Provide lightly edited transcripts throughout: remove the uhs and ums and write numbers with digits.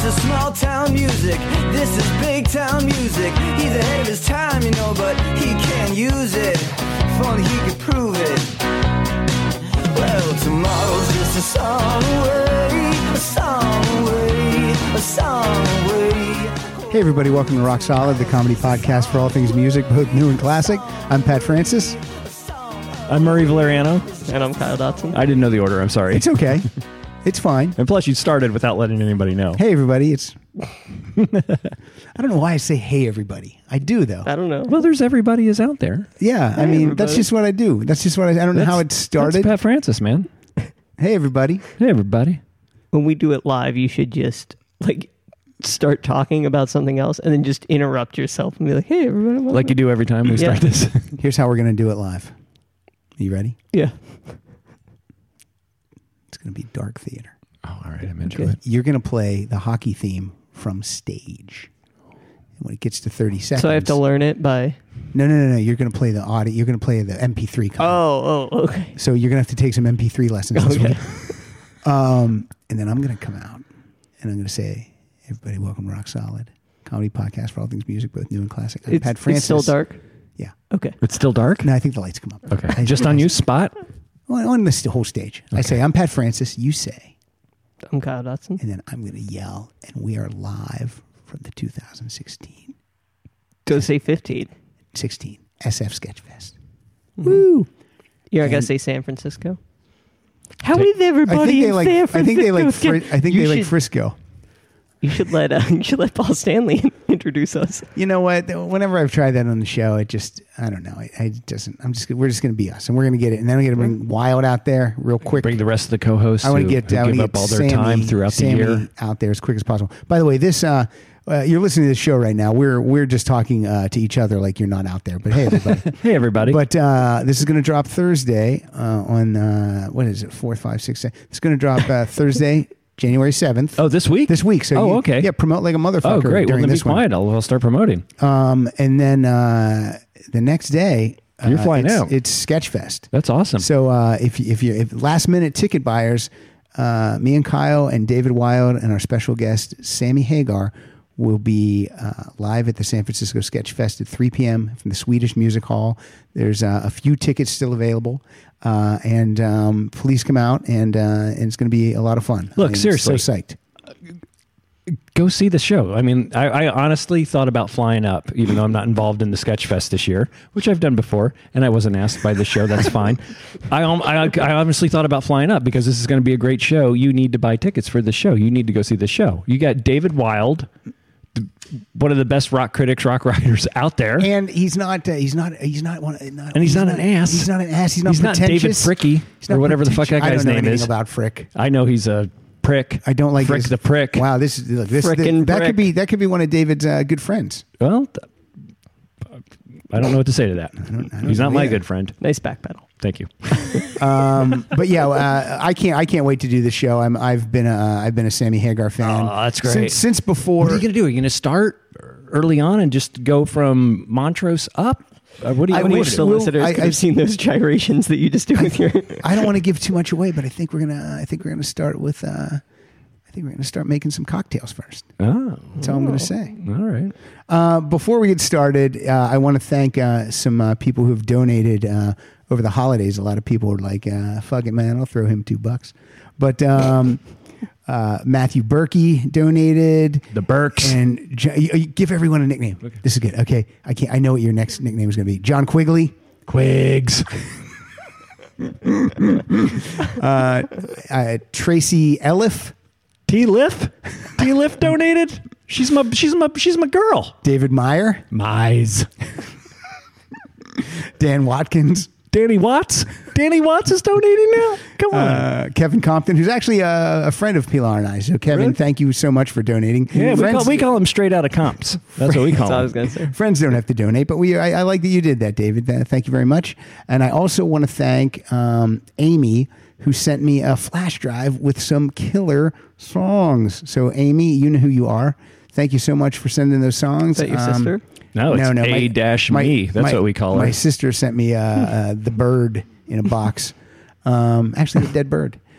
is small town music. This is big town music. He's ahead of his time, you know, but he can't use it. If only he could prove it. Well, tomorrow's just a song away, a song away, a song away. Hey everybody, welcome to Rock Solid, the comedy podcast for all things music, both new and classic. I'm Pat Francis. I'm Murray Valeriano. And I'm Kyle Dotson. I didn't know the order, I'm sorry. It's okay. It's fine. And plus you started without letting anybody know. Hey everybody, it's... I don't know why I say hey everybody. I do though. I don't know. Well, there's everybody is out there. Yeah, I mean, that's just what I do. That's just what I don't know how it started. That's Pat Francis, man. Hey everybody. Hey, everybody. When we do it live, you should just, start talking about something else and then just interrupt yourself and be like, hey, everybody. Welcome. Like you do every time we start this. Here's how we're going to do it live. Are you ready? Yeah. It's going to be dark theater. Oh, all right. I'm into it. You're going to play the hockey theme from stage. And when it gets to 30 seconds... So I have to learn it by... No. You're going to play the audio. You're going to play the MP3 copy. Oh, okay. So you're going to have to take some MP3 lessons this week. And then I'm going to come out and I'm going to say, everybody, welcome to Rock Solid, comedy podcast for all things music, both new and classic. I'm Pat Francis. It's still dark? Yeah. Okay. It's still dark? No, I think the lights come up. Okay. Just on you, spot? On the whole stage. Okay. I say, I'm Pat Francis. You say. I'm Kyle Dotson. And then I'm going to yell, and we are live from the 2016. Go say 15. 16 SF Sketchfest. Mm-hmm. Woo! You're not going to say San Francisco? How did everybody in San Francisco? I think they like Frisco. You should let Paul Stanley introduce us. You know what? Whenever I've tried that on the show, it just, I don't know. We're just going to be us, and we're going to get it. And then we're going to bring Wild out there real quick. Bring the rest of the co-hosts I want to give up all their time throughout the year out there as quick as possible. By the way, this you're listening to this show right now. We're just talking to each other like you're not out there. But hey, everybody. Hey, everybody. But this is going to drop Thursday on what is it? 4, 5, 6, 7. It's going to drop Thursday. January 7th. Oh, this week? This week. So okay. Yeah, promote like a motherfucker. Oh, great. During Well, then this be quiet. I'll start promoting. And then the next day, you're flying out. It's Sketchfest. That's awesome. So if last minute ticket buyers, me and Kyle and David Wild and our special guest Sammy Hagar will be live at the San Francisco Sketchfest at 3 p.m. from the Swedish Music Hall. There's a few tickets still available. And please come out, and it's going to be a lot of fun. Look, seriously. So psyched. Go see the show. I mean, I honestly thought about flying up, even though I'm not involved in the Sketchfest this year, which I've done before, and I wasn't asked by the show. That's fine. I honestly thought about flying up because this is going to be a great show. You need to buy tickets for the show. You need to go see the show. You got David Wild, one of the best rock critics, rock writers out there, and he's not an ass. He's not an ass. He's not David Fricky or whatever the fuck that guy's name is. I don't know anything about Frick. I know he's a prick. I don't like Frick the prick. Wow, that could be one of David's good friends. Well, I don't know what to say to that. He's not my good friend. Nice back pedal. Thank you. But yeah, I can't wait to do the show. I've been a Sammy Hagar fan. Oh, that's great. Since before. What are you going to do? Are you going to start early on and just go from Montrose up? What do you? I wish the listeners could have seen those gyrations that you just do with your. I don't want to give too much away, but I think we're gonna start with. I think we're gonna start making some cocktails first. Oh, that's all I'm gonna say. All right. Before we get started, I want to thank some people who have donated over the holidays. A lot of people were like, "Fuck it, man, I'll throw him $2." But Matthew Berkey donated. The Burks. And you give everyone a nickname. Okay. This is good. Okay. I know what your next nickname is going to be. John Quigley. Quigs. Tracy Eliff. T-Liff donated. She's my girl. David Meyer. Mize. Dan Watkins. Danny Watts. Danny Watts is donating now. Come on. Kevin Compton, who's actually a friend of Pilar and I. So Kevin, thank you so much for donating. Yeah, we call him straight out of comps. That's what we call him. I was going to say. Friends don't have to donate, but I like that you did that, David. Thank you very much. And I also want to thank Amy, who sent me a flash drive with some killer songs. So Amy, you know who you are. Thank you so much for sending those songs. Is that your sister? No, it's A-me. That's what we call her. My sister sent me the bird in a box. Actually, a dead bird.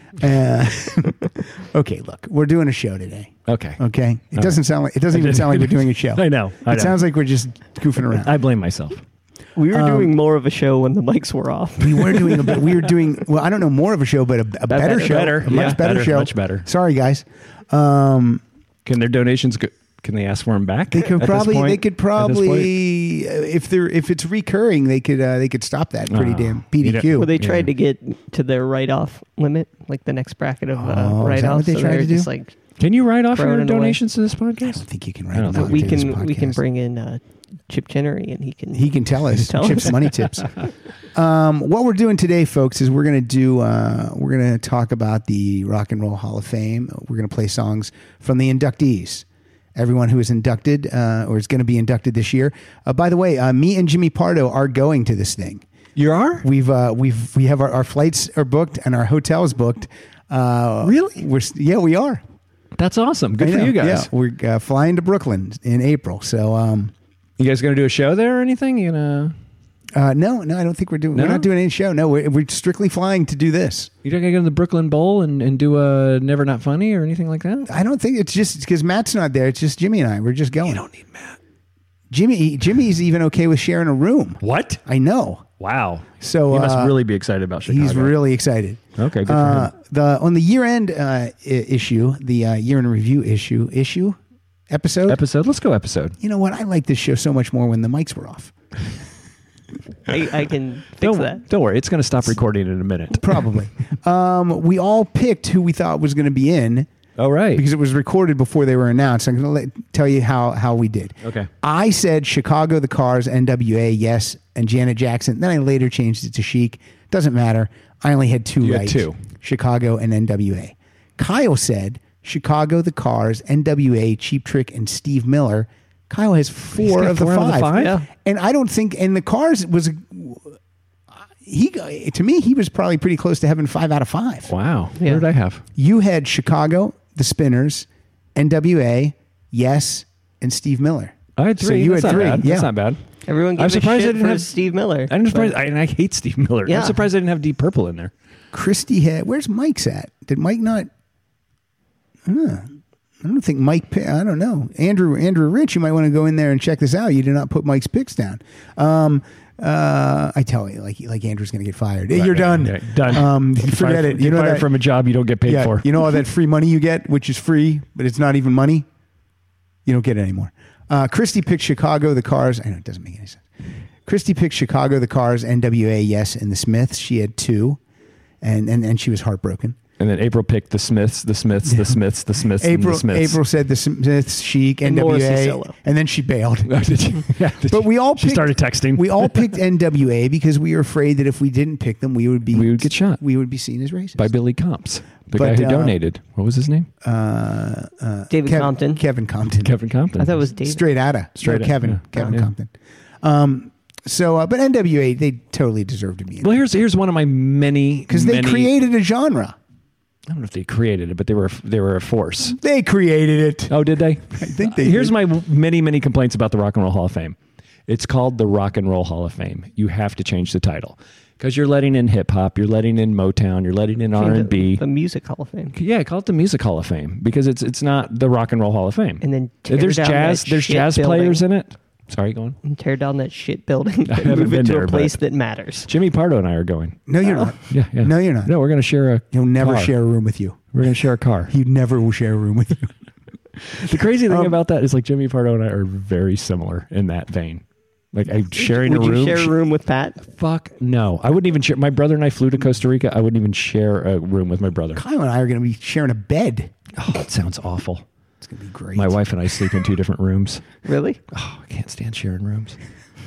Okay, look, we're doing a show today. Okay. Okay, it doesn't even sound like we're doing a show. I know. It sounds like we're just goofing around. I blame myself. We were doing more of a show when the mics were off. We were doing well, I don't know, more of a show, but a better show. better. A much Yeah, better better, show. much better. Sorry, guys. Can their donations go? Can they ask for them back? They could at this probably. point? They could At this point? probably. If it's recurring, they could stop that pretty damn PDQ. Well, they tried to get to their write-off limit, like the next bracket of is that write-offs. what they so tried they're to do? just like, Can you write off Throwing your it away. donations to this I podcast? don't think you can I write don't them think out we to this can podcast. bring in Chip Chinnery, and he can Tell us Tell Chip's us. money tips. What we're doing today, folks, is we're gonna talk about the Rock and Roll Hall of Fame. We're gonna play songs from the inductees. Everyone who is inducted or is going to be inducted this year. By the way, me and Jimmy Pardo are going to this thing. You are? We have our flights are booked and our hotels booked. Really? We are. That's awesome. Good I for know. you guys. Yeah, we're flying to Brooklyn in April. So You guys going to do a show there or anything? You know, no, I don't think we're No? not doing any show. No, we're strictly flying to do this. you don't going to go to the Brooklyn Bowl and do a Never Not Funny or anything like that? I don't think it's just because Matt's not there. It's just Jimmy and I. We're just going. You don't need Matt. Jimmy's even okay with sharing a room. What? I know. Wow. So He must really be excited about Chicago. He's really excited. Okay, good for him. On the year end issue, the year in review episode. Let's go episode. You know what? I like this show so much more when the mics were off. I can fix that. Don't worry. It's going to stop recording in a minute. Probably. We all picked who we thought was going to be in All right. because it was recorded before they were announced. I'm going to tell you how we did. Okay. I said Chicago, the Cars, NWA, yes, and Janet Jackson. Then I later changed it to Chic. Doesn't matter. I only had two You had right. two. Chicago and NWA. Kyle said Chicago, the Cars, NWA, Cheap Trick, and Steve Miller. Kyle has four got of the four out of the five. five? Yeah. And I don't think, and the Cars was, to me, he was probably pretty close to having 5 out of 5. Wow. Yeah. What did I have? You had Chicago, the Spinners, NWA, Yes, and Steve Miller. I had 3. So you That's had not 3. bad. Yeah. That's not bad. Everyone I'm gives a surprised I shit didn't for have- Steve Miller. I'm surprised. but I hate Steve Miller. Yeah. I'm surprised I didn't have Deep Purple in there. Christy had, where's Mike's at? Did Mike not? I don't think Mike, I don't know. Andrew Rich, you might want to go in there and check this out. You did not put Mike's picks down. I tell you, like Andrew's going to get fired. You're done. Yeah, done. Forget it. You know fired that from a job you don't get paid yeah, for. you know all that free money you get, which is free, but it's not even money. You don't get it anymore. Christy picked Chicago, the Cars. I know it doesn't make any sense. Christy picked Chicago, the Cars, NWA, Yes, and the Smiths. She had 2, and she was heartbroken. And then April picked the Smiths, the Smiths, the Smiths, the Smiths, and the Smiths. April said the Smiths, Chic, And Morrissey NWA, solo. and then she bailed. Oh, did you? Yeah, did But you? we all She picked, started texting. We all picked NWA because we were afraid that if we didn't pick them, we would get shot. We would be seen as racist. by Billy Comps, the But, guy who donated. What was his name? David Compton. Kevin Compton. Kevin Compton. I thought it was David. Straight outta. Straight Kevin. yeah. Kevin Yeah. Compton. But NWA, they totally deserve to be in Well, here's one of my many because they created a genre. I don't know if they created it, but they were a force. They created it. Oh, did they? I think they Here's did. my many complaints about the Rock and Roll Hall of Fame. It's called the Rock and Roll Hall of Fame. You have to change the title because you're letting in hip hop, you're letting in Motown, you're letting in R&B. The Music Hall of Fame. Yeah, call it the Music Hall of Fame because it's not the Rock and Roll Hall of Fame. And then tear there's down jazz. that There's shit jazz building. players in it. Sorry, go on. And tear down that shit building I and haven't move been it to there, a place but- that matters. Jimmy Pardo and I are going. No, you're not. Yeah. No, you're not. No, we're going to share a. He'll never car. share a room with you. We're going to share a car. He never will share a room with you. The crazy thing about that is like Jimmy Pardo and I are very similar in that vein. Like I'm sharing Would a room. you share a room with Pat? Fuck no. I wouldn't even share. My brother and I flew to Costa Rica. I wouldn't even share a room with my brother. Kyle and I are going to be sharing a bed. Oh, that sounds awful. It's going to be great. My wife and I sleep in 2 different rooms. Really? Oh, I can't stand sharing rooms.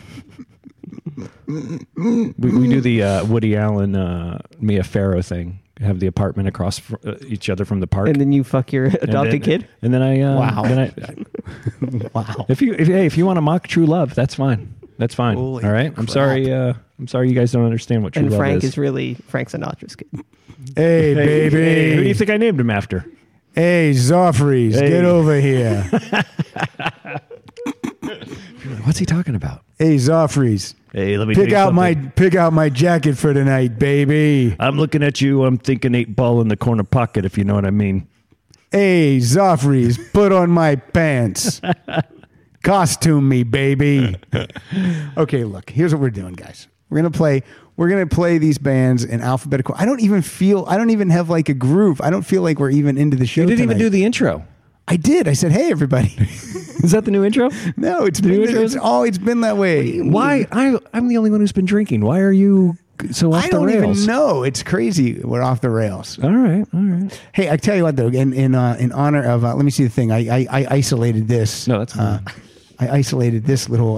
we do the Woody Allen, Mia Farrow thing. Have the apartment across each other from the park. And then you fuck your adopted kid? And then I Wow. wow. If you want to mock true love, that's fine. That's fine. Holy All right. I'm sorry. I'm sorry you guys don't understand what true And love Frank is. is really Frank Sinatra's kid. Hey, Hey, baby. who do you think I named him after? Hey, Zoffreys, Hey. get over here. What's he talking about? Hey, Zoffreys, Hey, let me pick out my jacket for tonight, baby. I'm looking at you. I'm thinking 8-ball in the corner pocket, if you know what I mean. Hey, Zoffreys, put on my pants. Costume me, baby. Okay, look, here's what we're doing, guys. We're gonna play these bands in alphabetical. I don't even have like a groove. I don't feel like we're even into the show. You didn't even tonight. do the intro. I did. I said, "Hey, everybody." Is that the new intro? No, it's been that way. Why? I'm the only one who's been drinking. Why are you so off I the don't rails? even know. It's crazy. We're off the rails. All right. Hey, I tell you what, though. In honor of, let me see the thing. I isolated this. No, that's fine. I isolated this little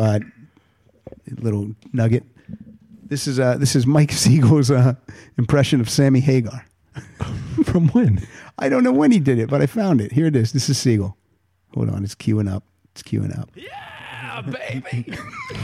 nugget. This is Mike Siegel's impression of Sammy Hagar. From when? I don't know when he did it, but I found it. Here it is. This is Siegel. Hold on, it's queuing up. Yeah, baby.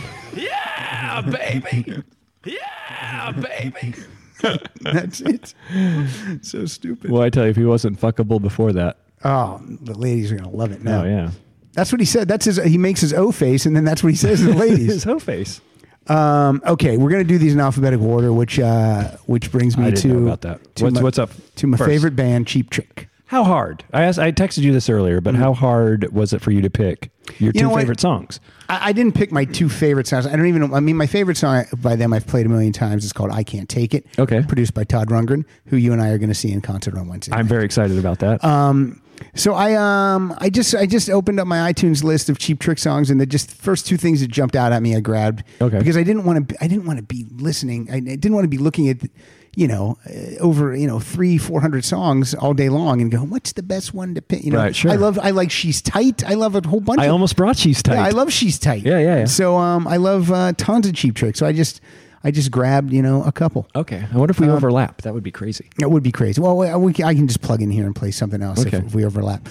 Yeah, baby. Yeah, baby. That's it. So stupid. Well, I tell you, if he wasn't fuckable before that. Oh, the ladies are gonna love it now. Oh yeah. That's what he said. He makes his O face, and then that's what he says to the ladies. His hoe face. Okay, we're gonna do these in alphabetical order, which brings me I didn't know about that. What's up? To my first? favorite band, Cheap Trick. How hard? I texted you this earlier, but how hard was it for you to pick your You know two what? favorite songs? I didn't pick my two favorite songs. I don't even know. I mean, my favorite song by them I've played a million times. It's called "I Can't Take It." Okay. Produced by Todd Rundgren, who you and I are going to see in concert on Wednesday. I'm very excited about that. So I just opened up my iTunes list of Cheap Trick songs, and the just first two things that jumped out at me I grabbed. Okay. Because I didn't want to be listening. I didn't want to be looking at over 300-400 songs all day long and go, what's the best one to pick? Right, sure. I like She's Tight. I love a whole bunch. I almost brought She's Tight. Yeah, I love She's Tight. Yeah. So I love tons of Cheap Trick. So I just grabbed a couple. Okay. I wonder if we overlap. That would be crazy. It would be crazy. Well, I can just plug in here and play something else if we overlap.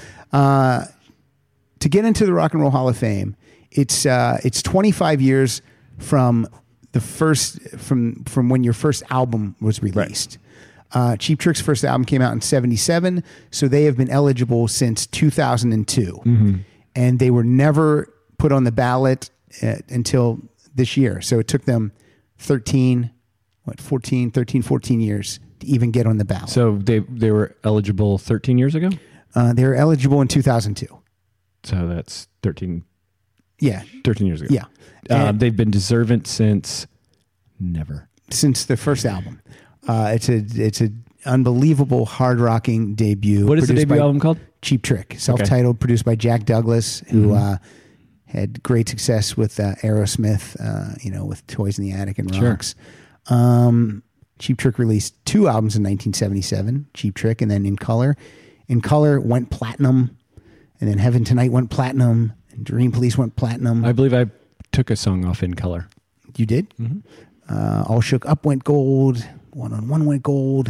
To get into the Rock and Roll Hall of Fame, it's 25 years from the first from when your first album was released. Right. Cheap Trick's first album came out in 1977, so they have been eligible since 2002, and they were never put on the ballot until this year. So it took them 14 years to even get on the ballot. So they were eligible 13 years ago? They were eligible in 2002. So that's 13 Yeah. 13 years ago. Yeah. They've been deserving since never. Since the first album. It's a unbelievable hard rocking debut. What is the produced debut by album called? Cheap Trick. Self-titled, produced by Jack Douglas, who had great success with Aerosmith, with Toys in the Attic and Rocks. Cheap Trick released two albums in 1977, Cheap Trick, and then In Color. In Color went platinum, and then Heaven Tonight went platinum, and Dream Police went platinum. I believe I took a song off In Color. You did? All Shook Up went gold. One on One went gold.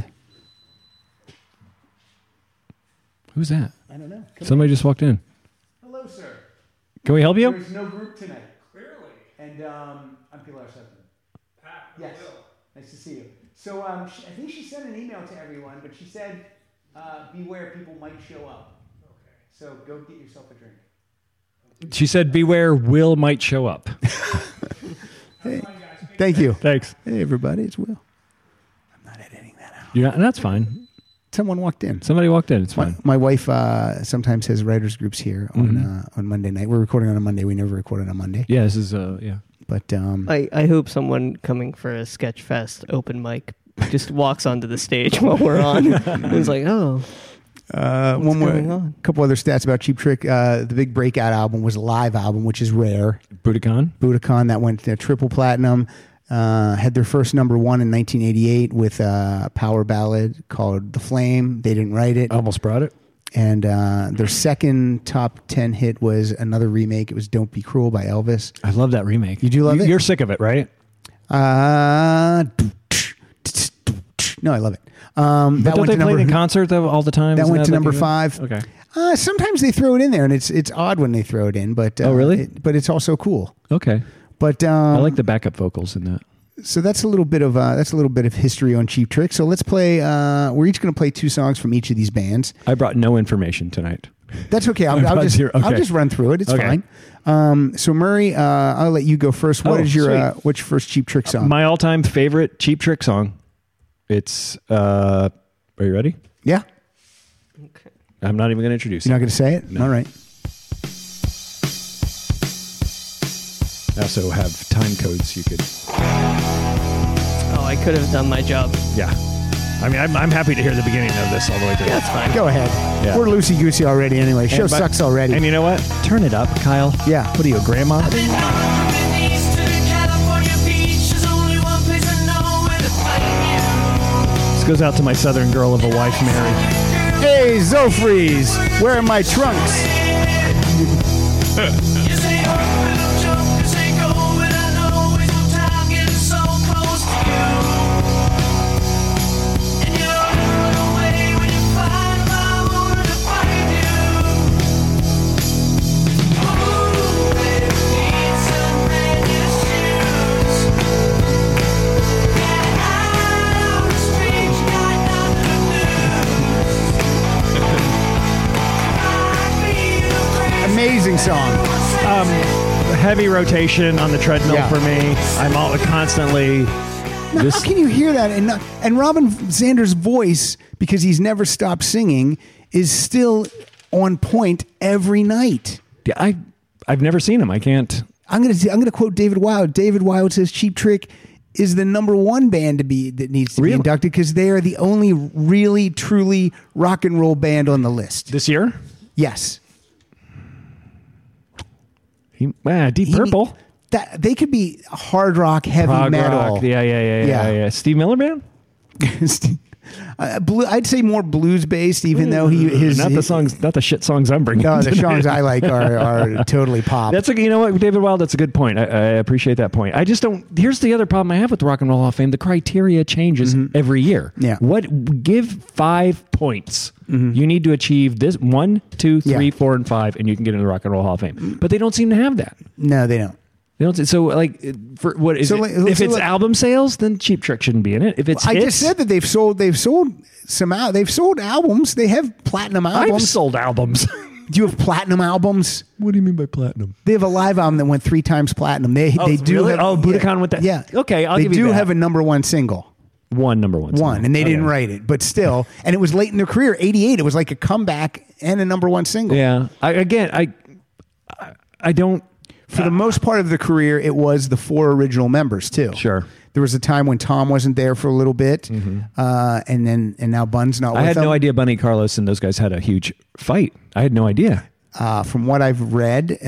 Who's that? I don't know. Somebody just walked in. Hello, sir. Can we help you? There's no group tonight. Clearly. And I'm Pilar's husband. Yes. Nice to see you. So I think she sent an email to everyone, but she said, beware, people might show up. Okay. So go get yourself a drink. She said, beware, Will might show up. Hey, thank you. Thanks. Hey, everybody, it's Will. I'm not editing that out. You're not, that's fine. Someone walked in. Somebody walked in. It's fine. My wife sometimes has writers groups here on Monday night. We're recording on a Monday. We never recorded on Monday. Yeah, this is, yeah. But I hope someone coming for a Sketchfest open mic just walks onto the stage while we're on. And it's like, oh, one more, going on? couple other stats about Cheap Trick. The big breakout album was a live album, which is rare. Budokan, that went triple platinum. Had their first number one in 1988 with a power ballad called The Flame. They didn't write it. Almost brought it. And their second top 10 hit was another remake. It was Don't Be Cruel by Elvis. I love that remake. You do love it? You're sick of it, right? No, I love it. But don't they play it in concert all the time? That Isn't went to like number a good- 5. Okay. Sometimes they throw it in there, and it's odd when they throw it in. But Oh, really? But it's also cool. Okay. But I like the backup vocals in that. So that's a little bit of history on Cheap Trick. So let's play. We're each going to play two songs from each of these bands. I brought no information tonight. That's okay. I'll About just zero. Okay. I'll just run through it. It's Okay. fine. So Murray, I'll let you go first. What Oh, is your sweet. what's your first Cheap Trick song? My all-time favorite Cheap Trick song. It's. Are you ready? Yeah, I'm not even going to introduce you're it. not going to say it. No. All right. I also have time codes you could. Oh, I could have done my job. Yeah. I mean, I'm happy to hear the beginning of this all the way through. That's fine. Go ahead. Yeah. We're loosey goosey already. Anyway, show And but- sucks already. And you know what? Turn it up, Kyle. Yeah. What are you, a grandma? This goes out to my southern girl of a wife, Mary. Hey, Zofries, where are my trunks? Amazing song. Heavy rotation on the treadmill Yeah. for me. I'm all constantly. Now, This- how can you hear that? And Robin Zander's voice, because he's never stopped singing, is still on point every night. I've never seen him. I can't. I'm gonna quote David Wild. David Wild says Cheap Trick is the #1 band that needs to be Really? inducted because they are the only really truly rock and roll band on the list. This year? Yes. Deep Purple. That they could be hard rock, heavy Prog metal. rock. Yeah. Steve Miller Band? I'd say more blues based, even though his Not the shit songs I'm bringing. No, the tonight. songs I like are totally pop. You know what, David Wild, that's a good point. I appreciate that point. I just don't. Here's the other problem I have with the Rock and Roll Hall of Fame. The criteria changes every year. Yeah. Give 5 points. You need to achieve this 1, 2, 3, Yeah. 4, and 5, and you can get into the Rock and Roll Hall of Fame. But they don't seem to have that. No, they don't. They don't. So like, for what is So it? like- If so it's like- album sales, then Cheap Trick shouldn't be in it. If it's I hits, just said that they've sold some out. They've sold albums. They have platinum I've albums. sold albums. Do you have platinum albums? What do you mean by platinum? They have a live album that went 3 times platinum. They do really? have. Oh, Budokan went that. Yeah. Okay, I'll they give you do that. have a #1 single. #1. One, and they didn't Okay. write it, but still, and it was late in their career. 88. It was like a comeback and a #1 single. Yeah. I don't. For the most part of the career, it was the 4 original members too. Sure. There was a time when Tom wasn't there for a little bit, and now Bun's not. I with had them. no idea Bunny Carlos and those guys had a huge fight. I had no idea. From what I've read,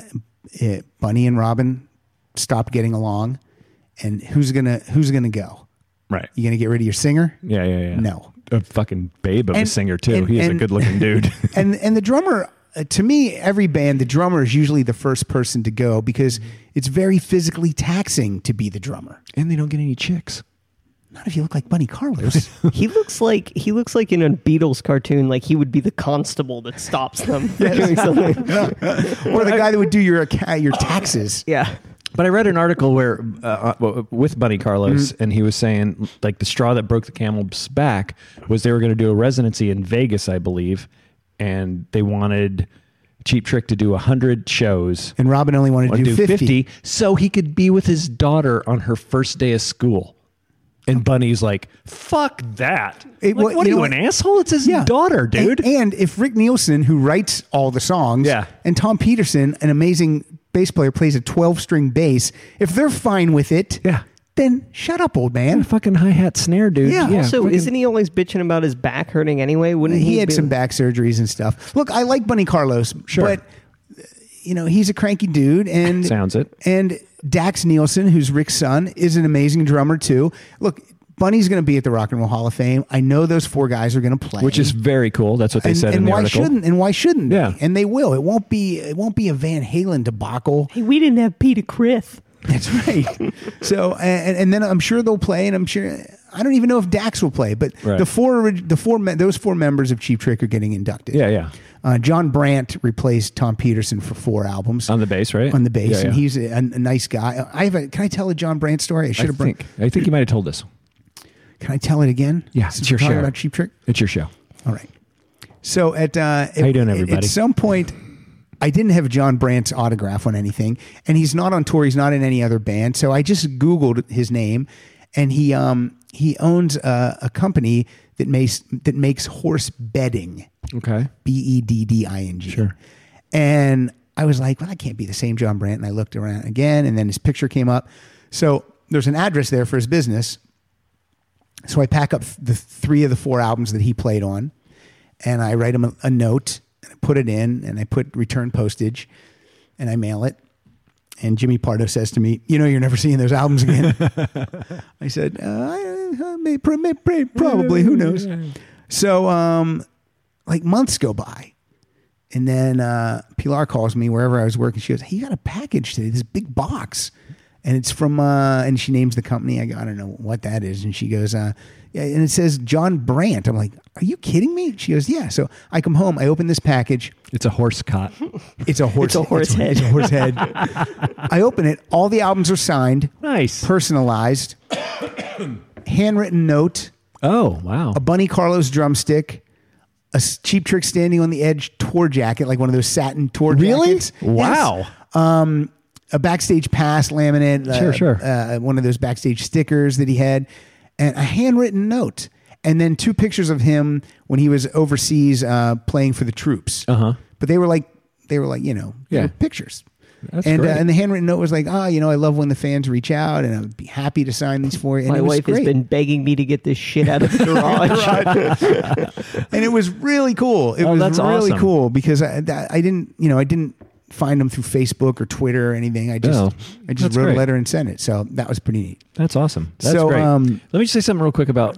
Bunny and Robin stopped getting along, and who's gonna go? Right. You gonna get rid of your singer? Yeah. No. A fucking babe of a And- singer too. and- He is a and- good-looking dude. And the drummer, to me, every band, the drummer is usually the first person to go because it's very physically taxing to be the drummer. And they don't get any chicks. Not if you look like Bunny Carlos. He looks like in a Beatles cartoon, like he would be the constable that stops them from doing something. Or the guy that would do your taxes. Yeah. But I read an article where with Bunny Carlos, and he was saying like the straw that broke the camel's back was they were going to do a residency in Vegas, I believe, and they wanted Cheap Trick to do 100 shows. And Robin only wanted to do 50. so he could be with his daughter on her first day of school. And Bunny's like, fuck that. It- Like, well, what are you you, know an what? asshole? It's his daughter, dude. And if Rick Nielsen, who writes all the songs, Yeah. and Tom Peterson, an amazing bass player, plays a 12-string bass, if they're fine with it, Yeah. then shut up, old man. A fucking hi-hat snare, dude. Yeah. Also, fucking- isn't he always bitching about his back hurting anyway? Wouldn't He had be- some back surgeries and stuff. Look, I like Bunny Carlos, Sure. but he's a cranky dude, and Sounds it. And Dax Nielsen, who's Rick's son, is an amazing drummer too. Look, Bunny's going to be at the Rock and Roll Hall of Fame. I know those 4 guys are going to play, Which is very cool. That's what they said in and the why article. shouldn't? And why shouldn't? they? Yeah. And they will. It won't be a Van Halen debacle. Hey, we didn't have Peter Criss. That's right. So, and then I'm sure they'll play, and I'm sure I don't even know if Dax will play, but Right. those 4 members of Cheap Trick are getting inducted. Yeah. John Brandt replaced Tom Peterson for 4 albums On the bass, right? on the bass, Yeah, and yeah. he's a nice guy. Can I tell a John Brandt story? I think you might have told us. Can I tell it again? Yeah, Since it's your we're talking show. about Cheap Trick. It's your show. All right. So at How you doing, everybody? At some point, I didn't have John Brandt's autograph on anything, and he's not on tour. He's not in any other band. So I just Googled his name, and he owns a company that makes horse bedding. Okay. Bedding. Sure. And I was like, well, that can't be the same John Brandt. And I looked around again, and then his picture came up. So there's an address there for his business. So I pack up the 3 of the 4 albums that he played on, and I write him a note, and I put it in, and I put return postage, and I mail it. And Jimmy Pardo says to me, you're never seeing those albums again. I said, I may probably, who knows? So like months go by, and then Pilar calls me wherever I was working. She goes, hey, you got a package today, this big box. And it's from, and she names the company. I go, I don't know what that is. And she goes, yeah, and it says John Brandt. I'm like, are you kidding me? She goes, yeah. So I come home, I open this package. It's a horse cot. It's a horse. It's a horse head. It's a horse head. I open it. All the albums are signed. Nice. Personalized. Handwritten note. Oh, wow. A Bunny Carlos drumstick. A Cheap Trick Standing on the Edge tour jacket, like one of those satin tour jackets. Wow. Yes. A backstage pass laminate. Sure. One of those backstage stickers that he had. And a handwritten note. And then 2 pictures of him when he was overseas playing for the troops. Uh-huh. But they were like, they were Yeah. pictures. That's and great. And the handwritten note was like, I love when the fans reach out, and I'd be happy to sign these for you. And My it was wife has great. been begging me to get this shit out of the garage. And it was really cool. It Oh, was that's really awesome. cool because I didn't find them through Facebook or Twitter or anything. I just that's wrote great. a letter and sent it. So that was pretty neat. That's awesome. That's So, great. Let me just say something real quick about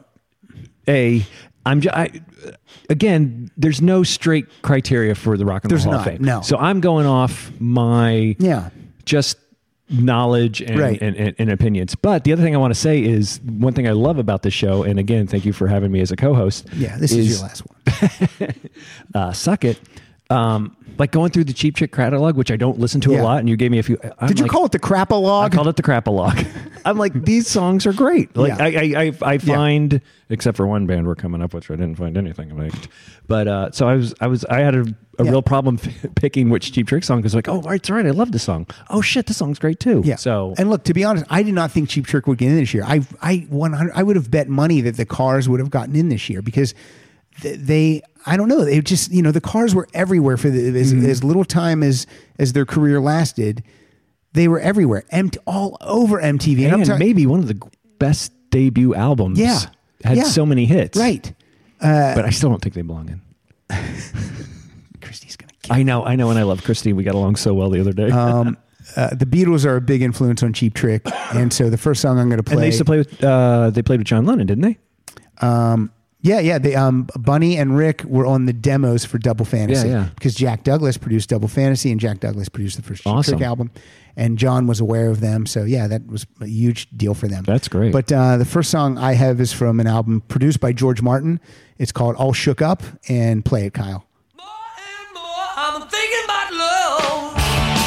again, there's no straight criteria for the Rock and Roll There's Hall not, of Fame. no. So I'm going off my just knowledge and, Right. and opinions. But the other thing I want to say is one thing I love about the show, and again, thank you for having me as a co-host. Yeah, this is your last one. Suck it. Like going through the Cheap Trick catalog, which I don't listen to a Yeah. lot, and you gave me a few. Did you call it the Crapalog? I called it the Crapalog. I'm like, these songs are great. Like Yeah. I find, except for one band we're coming up with, I didn't find anything. But so I had a Yeah. real problem picking which Cheap Trick song because like, oh, it's right, I love this song. Oh shit, this song's great too. Yeah. So and look, to be honest, I did not think Cheap Trick would get in this year. I would have bet money that the Cars would have gotten in this year because they I don't know. They just the Cars were everywhere for as little time as their career lasted. They were everywhere, all over MTV. and I'm talking- maybe one of the best debut albums. Yeah. Had Yeah. so many hits. right. But I still don't think they belong in. Christy's gonna kill. I know, and I love Christy. We got along so well the other day. The Beatles are a big influence on Cheap Trick, and so the first song I'm going to play. and they used to play with. They played with John Lennon, didn't they? Yeah. They, Bunny and Rick were on the demos for Double Fantasy. Yeah. Because Jack Douglas produced Double Fantasy, and Jack Douglas produced the first Cheap Awesome. Trick album, and John was aware of them. So yeah, that was a huge deal for them. That's great. But the first song I have is from an album produced by George Martin. It's called All Shook Up, and play it, Kyle. More and more, I'm thinking about love.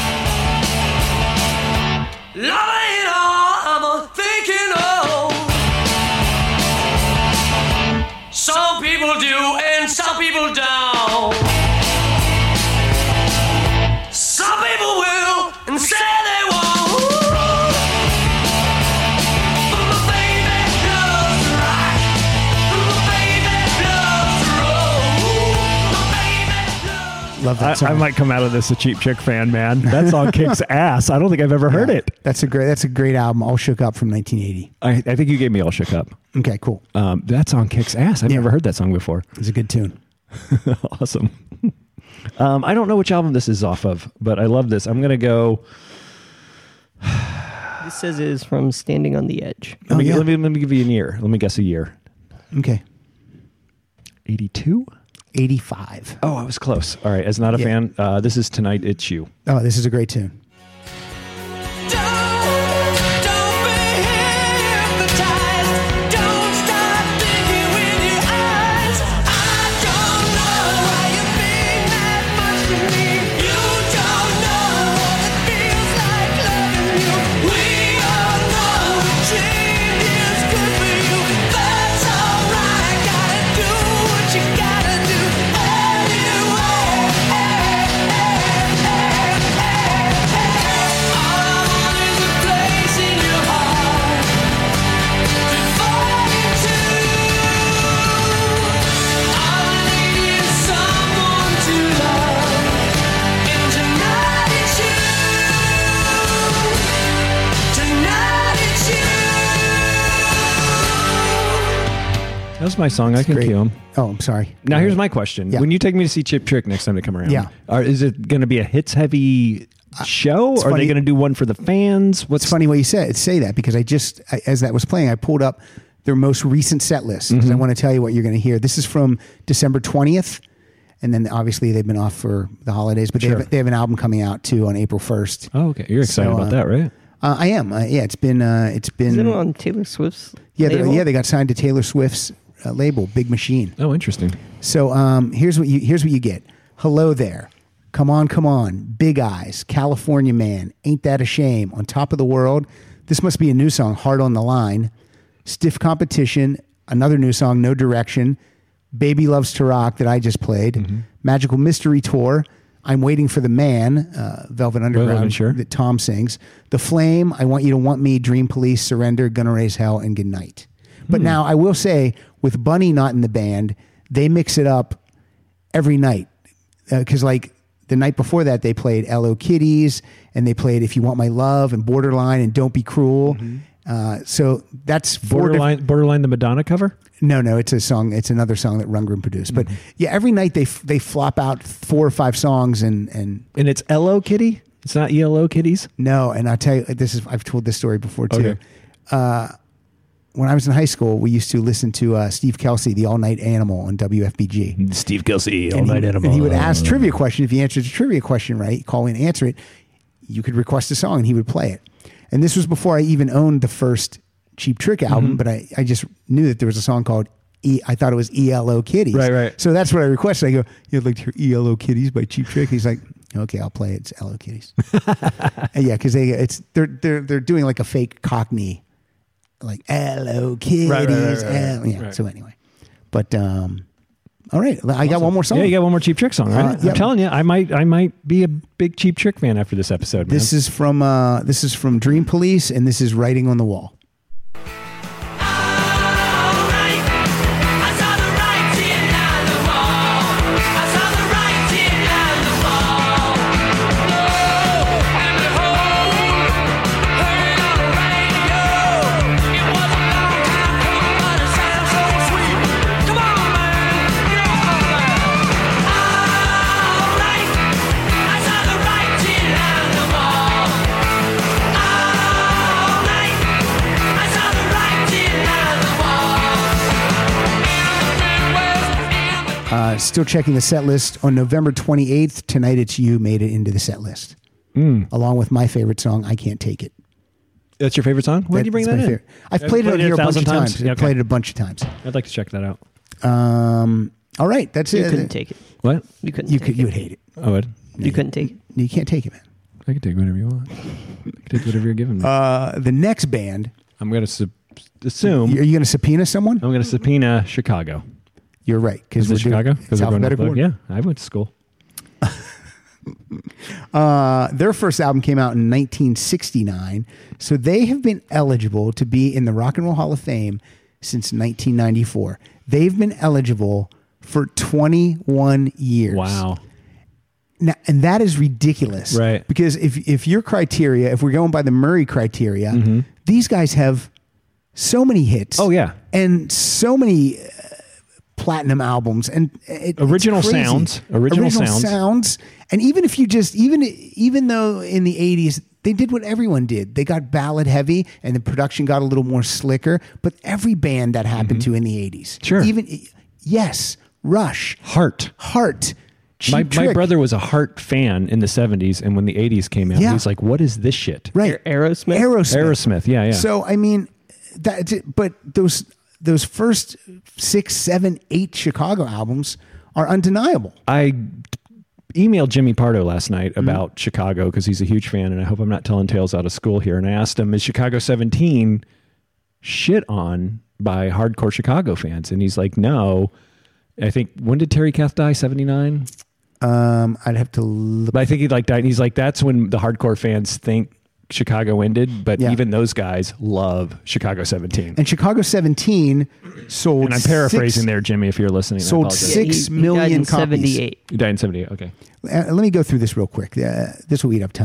Love ain't all I'm thinking of. Some people do and some people don't. Some people will and say they won't. But my baby loves to rock. My baby loves to roll. My baby loves. Love that song. I might come out of this a Cheap Trick fan, man. That song kicks ass. I don't think I've ever heard it. That's a great album, All Shook Up from 1980. I think you gave me All Shook Up. Okay, cool. That song kicks ass. I've never heard that song before. It's a good tune. Awesome. I don't know which album this is off of, but I love this. I'm going to go. This says it is from Standing on the Edge. Let me yeah. let me give you a year. Let me guess a year. Okay. 82? 85. Oh, I was close. All right. As not a Yeah. fan, this is Tonight It's You. Oh, this is a great tune. Don't be hypnotized. Don't stop thinking with your eyes. I don't know why you mean that much to me. You don't know what it feels like loving you. We all know change is good for you. That's alright. Gotta do what you gotta do. That's my song. I can great. cue him. Oh, I'm sorry. Now, here's my question. Yeah. When you take me to see Chip Trick next time they come around, Yeah. is it going to be a hits-heavy show? it's Are funny. they going to do one for the fans? It's funny what you say that because as that was playing, I pulled up their most recent set list because I want to tell you what you're going to hear. This is from December 20th. And then obviously they've been off for the holidays, but Sure. they have an album coming out too on April 1st. Oh, okay. You're excited So, about that, right? I am. Yeah, it's been. Is it on Taylor Swift's label? They got signed to Taylor Swift's label, Big Machine. Oh, interesting. So here's what you get. Hello there. Come on. Big Eyes. California Man. Ain't That a Shame. On Top of the World. This must be a new song. Heart on the Line. Stiff Competition. Another new song. No Direction. Baby Loves to Rock that I just played. Magical Mystery Tour. I'm Waiting for the Man. Velvet Underground sure. that Tom sings. The Flame. I Want You to Want Me. Dream Police. Surrender. Gonna Raise Hell. And Good Night. But now I will say with Bunny not in the band, they mix it up every night. Because like the night before that, they played Hello Kitties and they played If You Want My Love and Borderline and Don't Be Cruel. So that's Borderline the Madonna cover? No, it's a song. It's another song that Rundgren produced. But yeah, every night they flop out 4 or 5 songs and And it's Hello Kitty? It's not ELO Kitties? no. And I'll tell you, I've told this story before too. Okay. When I was in high school, we used to listen to Steve Kelsey, the All Night Animal on WFBG. Steve Kelsey, All And Night Animal. And he would ask trivia question. If you answered the trivia question right, call in and answer it, you could request a song and he would play it. And this was before I even owned the first Cheap Trick album, but I just knew that there was a song called I thought it was ELO Kitties. Right. So that's what I requested. I go, you'd like to hear ELO Kitties by Cheap Trick? He's like, okay, I'll play it. It's ELO Kitties. And yeah, because they're doing like a fake Cockney, like ELO Kitties. Right. So anyway, but all right, I got one more song. Yeah, you got one more Cheap Trick song, right? yeah. I'm telling you, I might be a big Cheap Trick fan after this episode. This is from Dream Police, and this is Writing on the Wall. Still checking the set list. On November 28th, Tonight It's You made it into the set list, along with my favorite song, I Can't Take It. That's your favorite song? Why did you bring That's that my in? favorite. I've played it here a bunch of times. Yeah, I've played it a bunch of times. I'd like to check that out. All right, that's You it. couldn't take it. What? You couldn't You take could. it. You would hate it. Oh, what? You couldn't take it. You can't take it, man. I can take whatever you want. I can take whatever you're giving me. The next band. I'm going to assume. Are you going to subpoena someone? I'm going to subpoena Chicago. You're right. Is it Chicago? It's alphabetical order. Yeah, I went to school. Their first album came out in 1969, so they have been eligible to be in the Rock and Roll Hall of Fame since 1994. They've been eligible for 21 years. Wow. Now, and that is ridiculous, Right. Because if your criteria, if we're going by the Murray criteria, these guys have so many hits. Oh, yeah. And so many platinum albums and Original it's crazy. sounds. Original sounds. And even if you just even though in the 80s they did what everyone did, they got ballad heavy and the production got a little more slicker, but every band that happened to in the 80s, Sure. even Rush, Heart. My Cheap Trick. brother was a Heart fan in the 70s, and when the 80s came out, Yeah. he's like, what is this shit? right, Aerosmith? Aerosmith, yeah. So I mean, but those first 6, 7, 8 Chicago albums are undeniable. I emailed Jimmy Pardo last night about Chicago because he's a huge fan, and I hope I'm not telling tales out of school here. And I asked him, is Chicago 17 shit on by hardcore Chicago fans? And he's like, no. I think, when did Terry Kath die? 79? I'd have to look. But I think he died. And he's like, that's when the hardcore fans think Chicago ended, but Yeah. even those guys love Chicago 17. And Chicago 17 sold. And I'm paraphrasing there, Jimmy, if you're listening. I Sold apologize. 6 he million died in copies. 78. You died in 78. Okay. Let me go through this real quick. This will eat up time.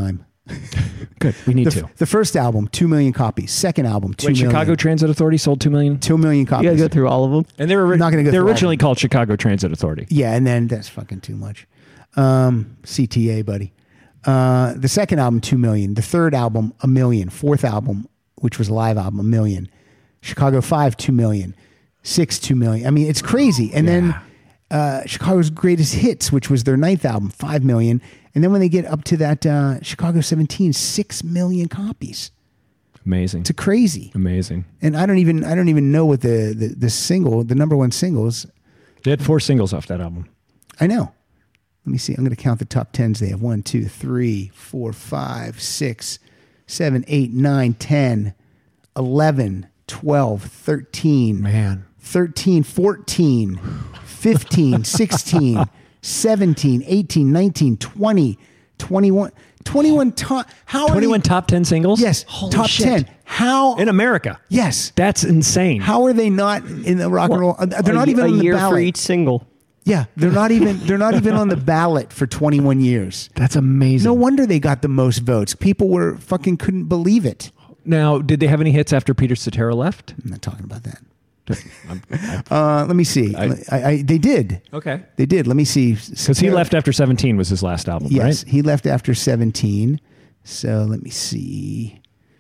Good. We need The, to. the first album, 2 million copies. Second album, 2 Wait, million. Chicago Transit Authority sold 2 million? 2 million copies. You gotta go through all of them. And they were Not gonna go they're through all of originally them. called Chicago Transit Authority. Yeah, and then that's fucking too much. CTA, buddy. The second album, 2 million. The third album, 1 million. Fourth album, which was a live album, 1 million. Chicago 5, 2 million. 6, 2 million. I mean, it's crazy. And then Chicago's Greatest Hits, which was their ninth album, 5 million. And then when they get up to that Chicago 17, 6 million copies. Amazing. It's crazy. Amazing. And I don't even know what the single, the number one singles. They had 4 singles off that album. I know. Let me see. I'm going to count the top 10s they have. 1, 2, 3, 4, 5, 6, 7, 8, 9, 10, 11, 12, 13. Man. 13, 14, 15, 16, 17, 18, 19, 20, 21. 21 top. How are 21 they, top 10 singles? Yes. Holy top shit. 10. How? In America. Yes. That's insane. How are they not in the rock and roll? They're not even a on the year ballot. for each single. Yeah, they're not even on the ballot for 21 years. That's amazing. No wonder they got the most votes. People were fucking couldn't believe it. Now, did they have any hits after Peter Cetera left? I'm not talking about that. Let me see. They did. Okay. They did. Let me see. Because he left after 17 was his last album, Yes, right? he left after 17. So let me see.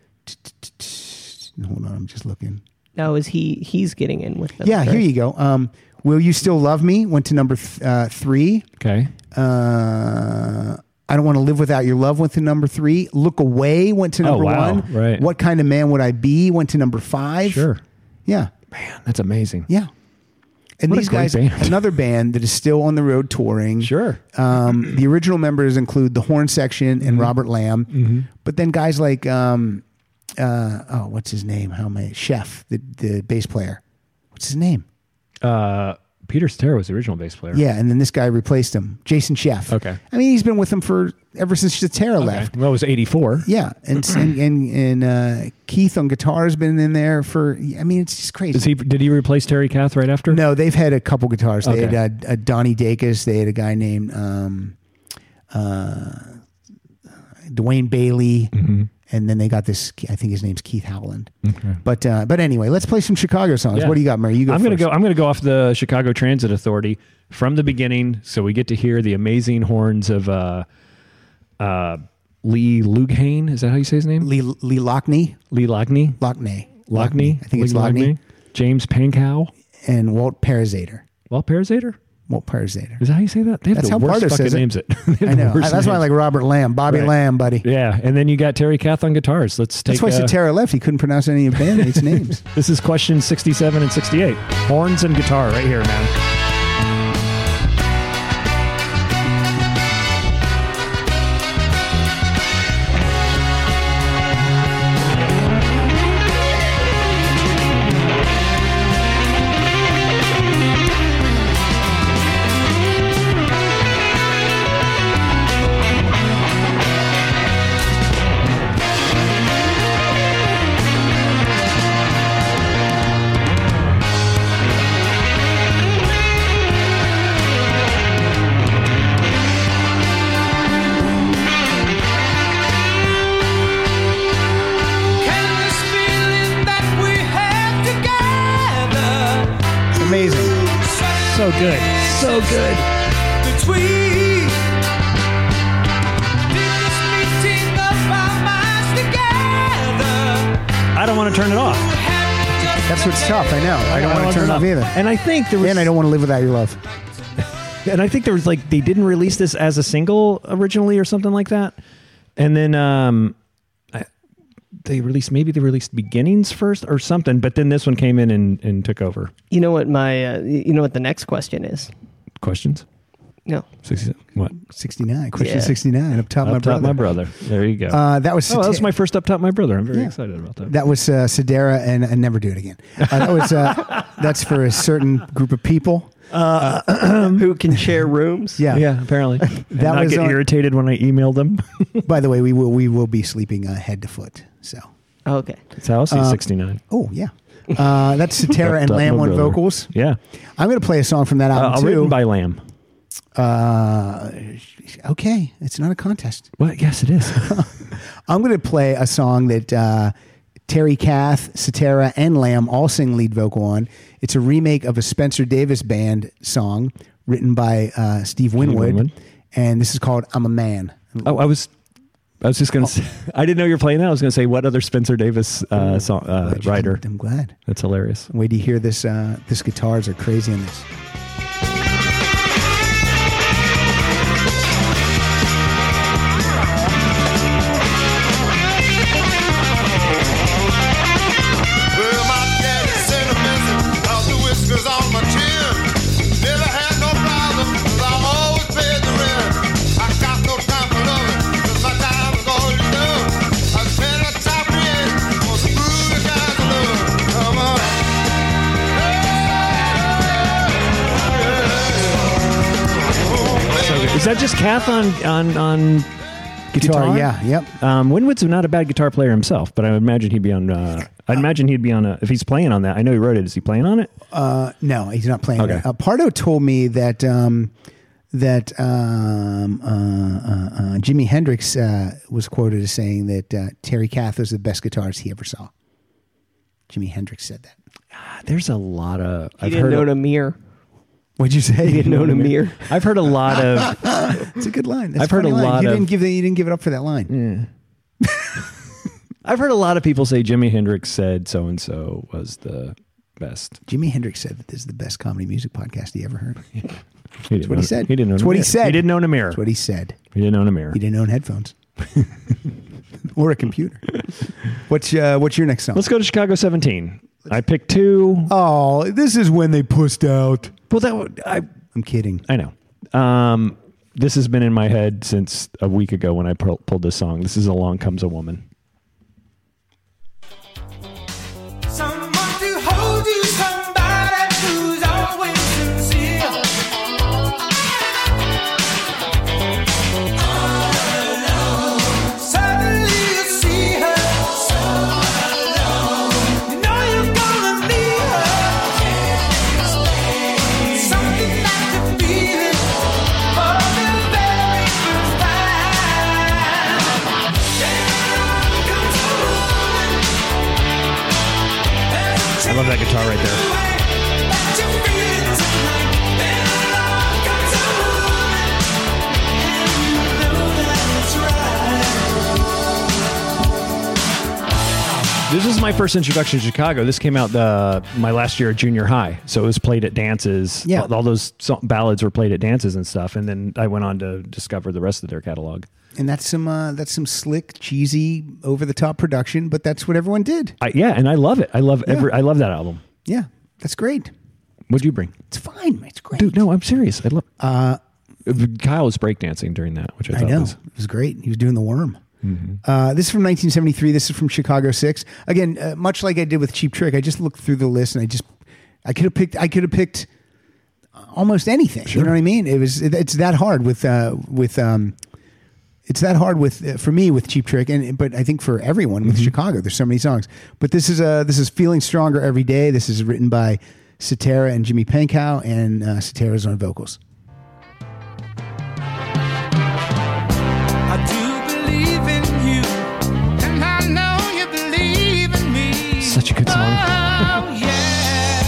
Hold on, I'm just looking. Now he's getting in with them. Yeah, right? here you go. Will You Still Love Me went to number 3. Okay. I Don't Want to Live Without Your Love went to number 3. Look Away went to number wow. 1. Right. What Kind of Man Would I Be went to number 5. Sure. Yeah. Man, that's amazing. Yeah. And What a these great guys, band. another band that is still on the road touring. Sure. The original members include the horn section and Robert Lamb. But then guys like, what's his name? Chef, the bass player. What's his name? Peter Cetera was the original bass player. Yeah, and then this guy replaced him, Jason Chef. Okay. I mean, he's been with them ever since Cetera Okay. left. Well, it was 84. Yeah, and Keith on guitar has been in there for. I mean, it's just crazy. Did he replace Terry Kath right after? No, they've had a couple guitars. They Okay. had Donnie Dacus. They had a guy named Dwayne Bailey, and then they got this. I think his name's Keith Howland. Okay. But anyway, let's play some Chicago songs. Yeah. What do you got, Murray? You go. I'm first. gonna go off the Chicago Transit Authority from the beginning, so we get to hear the amazing horns of Lee Lughane. Is that how you say his name? Lee Lockney. Lee Loughney. Lockney. I think it's Lockney. James Pankow. And Walt Parazator. Walt Parazator. Walt Parazator. Is that how you say that? They have That's the how worst Pardo fucking says it. names. They have I the know. worst That's why I names. like Robert Lamb, Bobby Right. Lamb, buddy. Yeah, and then you got Terry Kath on guitars. Let's take. That's why Cetera left. He couldn't pronounce any of bandmates' names. This is question 67 and 68. Horns and guitar right here, man. Can this feeling that we have together Amazing. So good. So good. between this meeting of our minds together? I don't want to turn it off. That's what's tough. I know. I don't want to turn it off either. And I think there was. And I don't want to live without your love. And I think there was like they didn't release this as a single originally or something like that, and then they released Beginnings first or something, but then this one came in and took over. You know what what the next question is? Questions? No. 60, what? 69. Question Yeah. 69. Up top, Up my top, brother. my brother. There you go. That was that was my first Up Top, my brother. I'm very Yeah. excited about that. That was Cedera, and I never do it again. That was that's for a certain group of people. Who can share rooms? Yeah. Yeah, apparently. And That not was get on- irritated when I emailed them. By the way, we will be sleeping head to foot. So, Oh, okay. It's how I see 69. oh yeah, that's Cetera and Up Top, Lamb my on brother. vocals. Yeah. I'm going to play a song from that album Written too. by Lamb. Okay, it's not a contest. Well, yes, it is. I'm going to play a song that Terry Kath, Cetera, and Lamb all sing lead vocal on. It's a remake of a Spencer Davis Band song written by Steve Winwood, and this is called "I'm a Man." Oh, I was just going to say, I didn't know you were playing that. I was going to say, what other Spencer Davis song, writer? I'm glad. That's hilarious. Wait till you hear this. This guitars are crazy in this. Well, my daddy sent a message of the whiskers on my chin. Never had no problem, 'cause I always paid the rent. I got no time for loving, 'cause my time is all you know. I spend a top end for the groovy guys I love. Come on. So good. Is that just Kath on guitar? Yeah. Yep. Winwood's not a bad guitar player himself, but I would imagine he'd be on. I'd imagine he'd be on if he's playing on that. I know he wrote it. Is he playing on it? No, he's not playing. Okay. It. Pardo told me that Jimi Hendrix was quoted as saying that Terry Kath was the best guitarist he ever saw. Jimi Hendrix said that. There's a lot of. He didn't own a mirror. What'd you say? He didn't own a mirror. I've heard a lot of. It's a good line. That's I've heard a line. lot You of- didn't give it up for that line. I've heard a lot of people say Jimi Hendrix said so and so was the best. Jimi Hendrix said that this is the best comedy music podcast he ever heard. That's what he said. He didn't own That's a what he mirror. said. He didn't own a mirror. That's what he said. He didn't own a mirror. He didn't own headphones or a computer. What's your next song? Let's go to Chicago 17. I picked two. Oh, this is when they pussed out. Well, I'm kidding. I know. This has been in my head since a week ago when I pulled this song. This is Along Comes a Woman. Someone to hold you, somebody who's always sincere. All alone. Suddenly you see her. So alone. You know you're gonna need her. Something like a feeling for the very first time. There comes a woman. I love that guitar right there. This is my first introduction to Chicago. This came out my last year at junior high. So it was played at dances. Yeah. All those ballads were played at dances and stuff. And then I went on to discover the rest of their catalog. And that's some slick, cheesy, over the top production, but that's what everyone did. And I love it. I love I love that album. Yeah, that's great. What'd you bring? It's fine. It's great. Dude, no, I'm serious. I love Kyle was breakdancing during that, which I I thought know. was It was great. He was doing the worm. This is from 1973. This is from Chicago 6. Again, much like I did with Cheap Trick, I just looked through the list and I could have picked almost anything. Sure. You know what I mean? It's that hard for me with Cheap Trick, but I think for everyone with Chicago, there's so many songs. But this is Feeling Stronger Every Day. This is written by Cetera and Jimmy Pankow, and Cetera's on vocals. I do believe in you, and I know you believe in me. such a good song. Oh, yeah.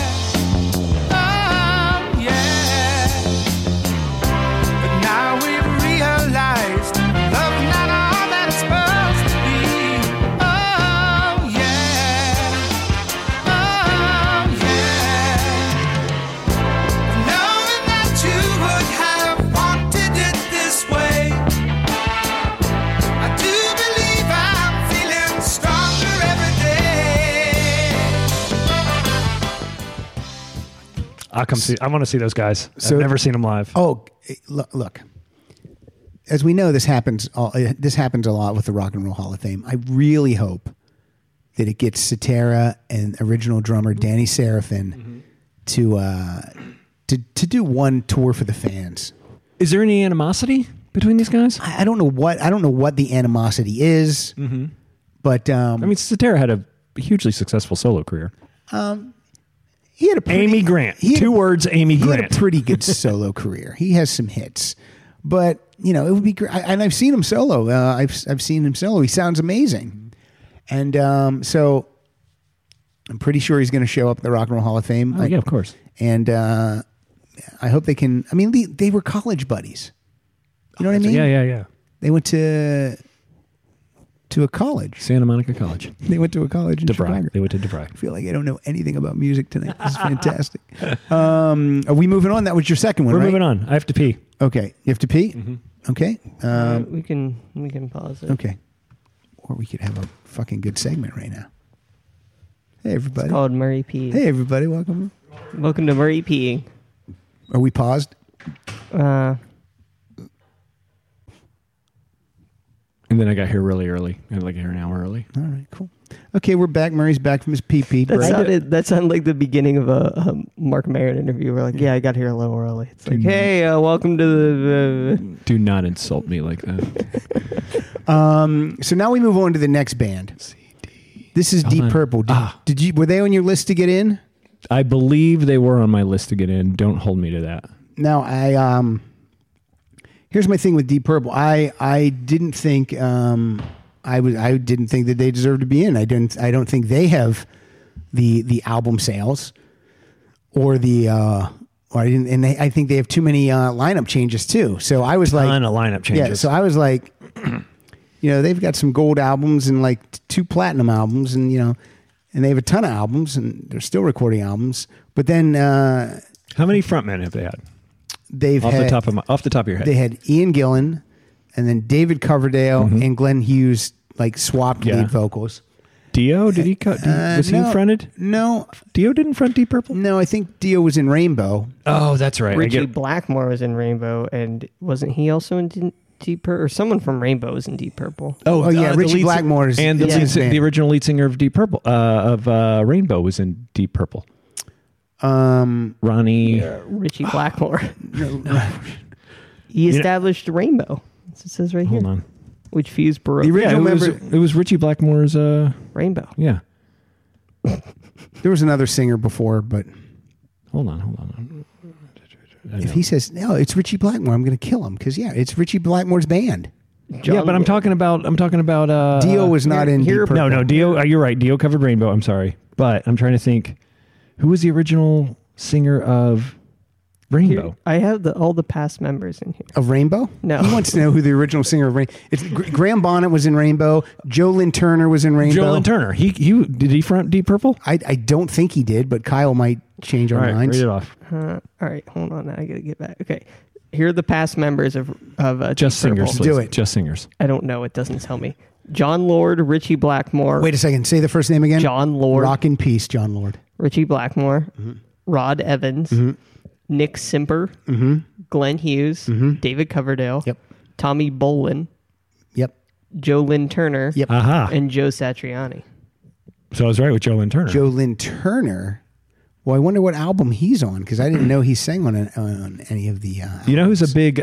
Oh, yeah. But now we've realized love's not all that it's supposed to be. Oh, yeah. Oh, yeah. Knowing that you would have wanted it this way, I do believe I'm feeling stronger every day. I'll come see. I want to see those guys. So- I've never seen them live. Oh, look. As we know, this happens a lot with the Rock and Roll Hall of Fame. I really hope that it gets Cetera and original drummer Danny Serafin to do one tour for the fans. Is there any animosity between these guys? I don't know what the animosity is, but I mean, Cetera had a hugely successful solo career. he had a pretty, Amy Grant. he had- Two words, Amy He had Grant. a pretty good solo career. He has some hits, But it would be great. And I've seen him solo. I've seen him solo. He sounds amazing. And so I'm pretty sure he's going to show up at the Rock and Roll Hall of Fame. Oh, yeah, of course. And I hope they can. I mean, they were college buddies. You know what I mean? Yeah. They went to a college. Santa Monica College. They went to a college in DeVry. Chicago. They went to DeVry. I feel like I don't know anything about music tonight. This is fantastic. Are we moving on? That was your second one, We're right? moving on. I have to pee. Okay. You have to pee? Okay. we can pause it. Okay. Or we could have a fucking good segment right now. Hey, everybody. It's called Murray P. Hey, everybody. Welcome. Welcome to Murray P. Are we paused? And then I got here really early. I had like here an hour early. All right, cool. Okay, we're back. Murray's back from his pee-pee break. That sounded like the beginning of a Mark Maron interview. We're like, yeah, I got here a little early. It's like, hey, welcome to the... Do not insult me like that. So now we move on to the next band. This is Deep on. Purple. Were they on your list to get in? I believe they were on my list to get in. Don't hold me to that. Now, here's my thing with Deep Purple. I didn't think I didn't think that they deserved to be in. I don't think they have the album sales or I think they have too many lineup changes too. So I was like, Ton of lineup changes. yeah. So I was like, they've got some gold albums and like 2 platinum albums, and and they have a ton of albums, and they're still recording albums. But then How many frontmen have they had? they've Off had the top of your head. they had Ian Gillan, and then David Coverdale and Glenn Hughes like swapped Yeah. lead vocals. Dio, did he cut? Was he no, fronted? No, Dio didn't front Deep Purple. no. I think Dio was in Rainbow. Oh, that's right. Richie Blackmore was in Rainbow, and wasn't he also in Deep Purple? Or someone from Rainbow was in Deep Purple. Oh, yeah, the Richie lead Blackmore is and the, in his band. the original lead singer of Deep Purple of Rainbow was in Deep Purple. Ronnie. Richie Blackmore. He established Rainbow. That's what it says right here. Hold on. Which fused Baroque. The original it was Richie Blackmore's. Rainbow. Yeah. There was another singer before, but Hold on. if he says no, it's Richie Blackmore, I'm going to kill him because it's Richie Blackmore's band. Yeah, but I'm talking about. Dio was not in Deep Purple. No, Dio. You're right. Dio covered Rainbow. I'm sorry, but I'm trying to think. Who was the original singer of Rainbow? Here, I have all the past members in here. Of Rainbow? No. He wants to know who the original singer of Rainbow. It's Graham Bonnet was in Rainbow. Joe Lynn Turner was in Rainbow. Joe Lynn Turner. He did he front Deep Purple? I don't think he did, but Kyle might change our All right, minds. read it off. All right, hold on. Now I got to get back. Okay, here are the past members of Just Deep Purple. singers. Do please. it. Just singers. I don't know. It doesn't tell me. John Lord, Richie Blackmore. Wait a second. Say the first name again. John Lord. Rock in peace, John Lord. Richie Blackmore, Rod Evans, Nick Simper, Glenn Hughes, David Coverdale, Yep. Tommy Bolin, Yep. Joe Lynn Turner, Yep. Aha. and Joe Satriani. So I was right with Joe Lynn Turner. Joe Lynn Turner. Well, I wonder what album he's on because I didn't know he sang on any of the. You know who's a big.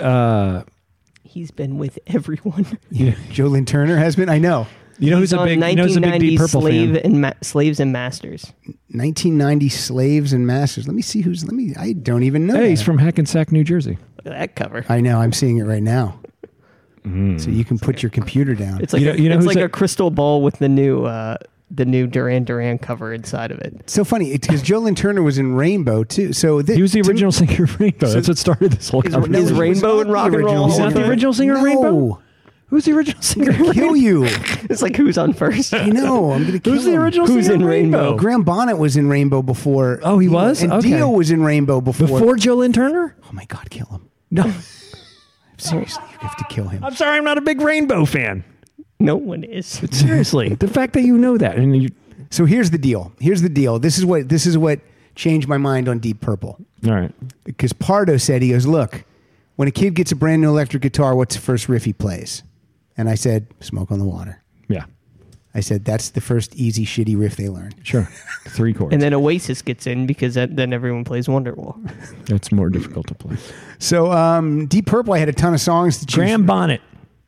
He's been with everyone. Joe Lynn Turner has been. I know. You know who's He's a on big. You know who's a big Deep Purple fan. Slaves and Masters. 1990 Slaves and Masters. Let me see who's. I don't even know. Hey, he's that. from Hackensack, New Jersey. Look at that cover. I know. I'm seeing it right now. So you can put your computer down. It's like You know it's who's like a- a crystal ball with the new Duran Duran cover inside of it. so funny because Joe Lynn Turner was in Rainbow too. So He was the original singer of Rainbow. That's what started this whole Is conversation. Rainbow and Rock and Roll He's Hall not of the Fame? original singer of Rainbow? No. Who's the original singer of Rainbow? Kill you. It's like who's on first? I know. I'm going to kill Who's the him. original Who's singer in of Rainbow? Graham Bonnet was in Rainbow before. Oh, he was? And Okay. Dio was in Rainbow before. Before Joe Lynn Turner? Oh my God, kill him. No. Seriously, you have to kill him. I'm sorry, I'm not a big Rainbow fan. No one is. Seriously. The fact that you know that. And you, So here's the deal. This is what changed my mind on Deep Purple. all right. Because Pardo said, he goes, look, when a kid gets a brand new electric guitar, what's the first riff he plays? And I said, Smoke on the Water. Yeah. I said, that's the first easy, shitty riff they learn. Sure. 3 chords. And then Oasis gets in because then everyone plays Wonderwall. That's more difficult to play. So Deep Purple, I had a ton of songs to choose. Graham Bonnet.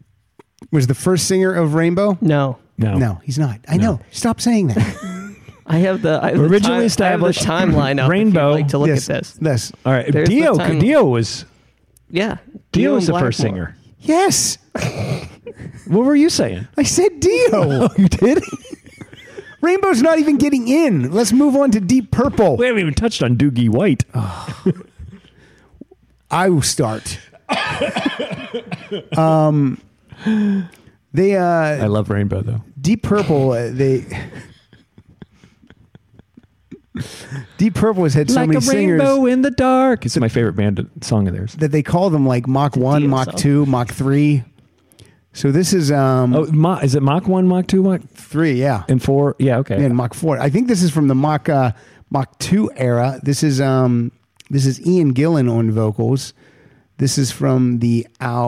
Was the first singer of Rainbow? No. No, he's not. I know. Stop saying that. I have the Originally established timeline up. Rainbow. If you'd like to look Yes, at this. Yes. All right. There's the time. Dio was Yeah. Dio is and the first Blackmore. singer. Yes, What were you saying? I said Dio. You did? Rainbow's not even getting in. Let's move on to Deep Purple. We haven't even touched on Doogie White. I will start. They I love Rainbow though. Deep Purple. Deep Purple has had so Like many a singers rainbow in the dark. It's my favorite band song of theirs. that they call them like Mach 1, Dio Mach song. 2, Mach 3. So this is Is it Mach 1, Mach 2, Mach 3, yeah. and 4? Yeah, okay. And Mach 4. I think this is from the Mach 2 era. This is Ian Gillan on vocals. This is from the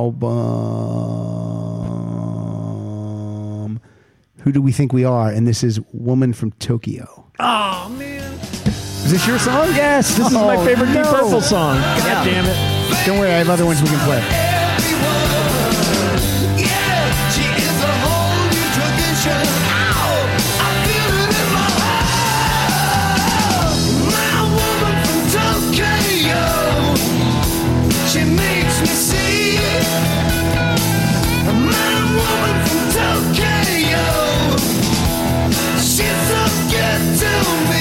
album Who Do We Think We Are? And this is Woman from Tokyo. Oh man. Is this your song? Yes, this is my Oh, favorite Deep no. Purple song. God damn it. Don't worry, I have other ones we can play. Yeah, she is a whole new tradition. Ow, I feel it in my heart. My woman from Tokyo, she makes me see. My woman from Tokyo, she's so good to me.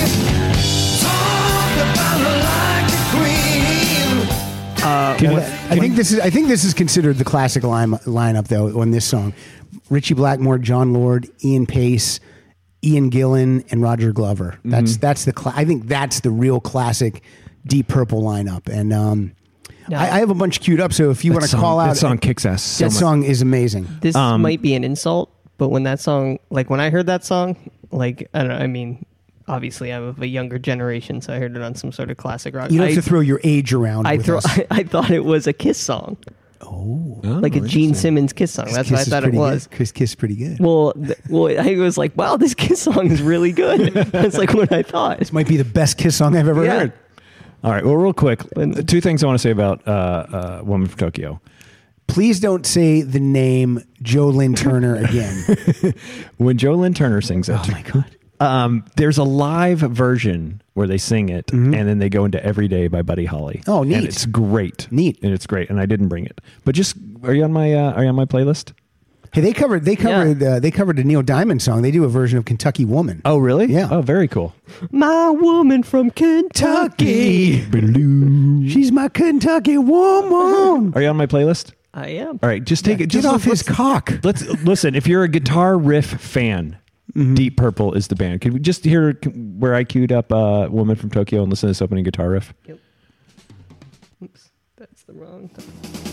Talk about her like a queen. I think this is considered the classic lineup though on this song. Richie Blackmore, John Lord, Ian Pace, Ian Gillan, and Roger Glover. That's the I think that's the real classic Deep Purple lineup. And I have a bunch queued up. So if you want to call out that song kicks ass so that much. song is amazing. This might be an insult, but when that song, like when I heard that song, like I don't know, I mean, obviously I'm of a younger generation, so I heard it on some sort of classic rock. You don't have to throw your age around. with us. I thought it was a Kiss song, like a Gene Simmons Kiss song. That's what I Kiss is thought it pretty was. good. Kiss is pretty good. Well, I was like, wow, this Kiss song is really good. That's like what I thought. This might be the best Kiss song I've ever Yeah. heard. All right, well, real quick, two things I want to say about Woman from Tokyo. Please don't say the name Joe Lynn Turner again. When Joe Lynn Turner sings it, Oh my God. there's a live version where they sing it, and then they go into Every Day by Buddy Holly. Oh, neat. And it's great. Neat. And it's great. And I didn't bring it, but just are you on my playlist? Hey, they covered a Neil Diamond song. They do a version of Kentucky Woman. Oh, really? Yeah. Oh, very cool. My woman from Kentucky. She's my Kentucky woman. Are you on my playlist? I am. All right, just take it. Get Just off his cock. Let's listen. If you're a guitar riff fan, Deep Purple is the band. Could we just hear where I queued up "Woman from Tokyo" and listen to this opening guitar riff? Yep. Oops, that's the wrong time.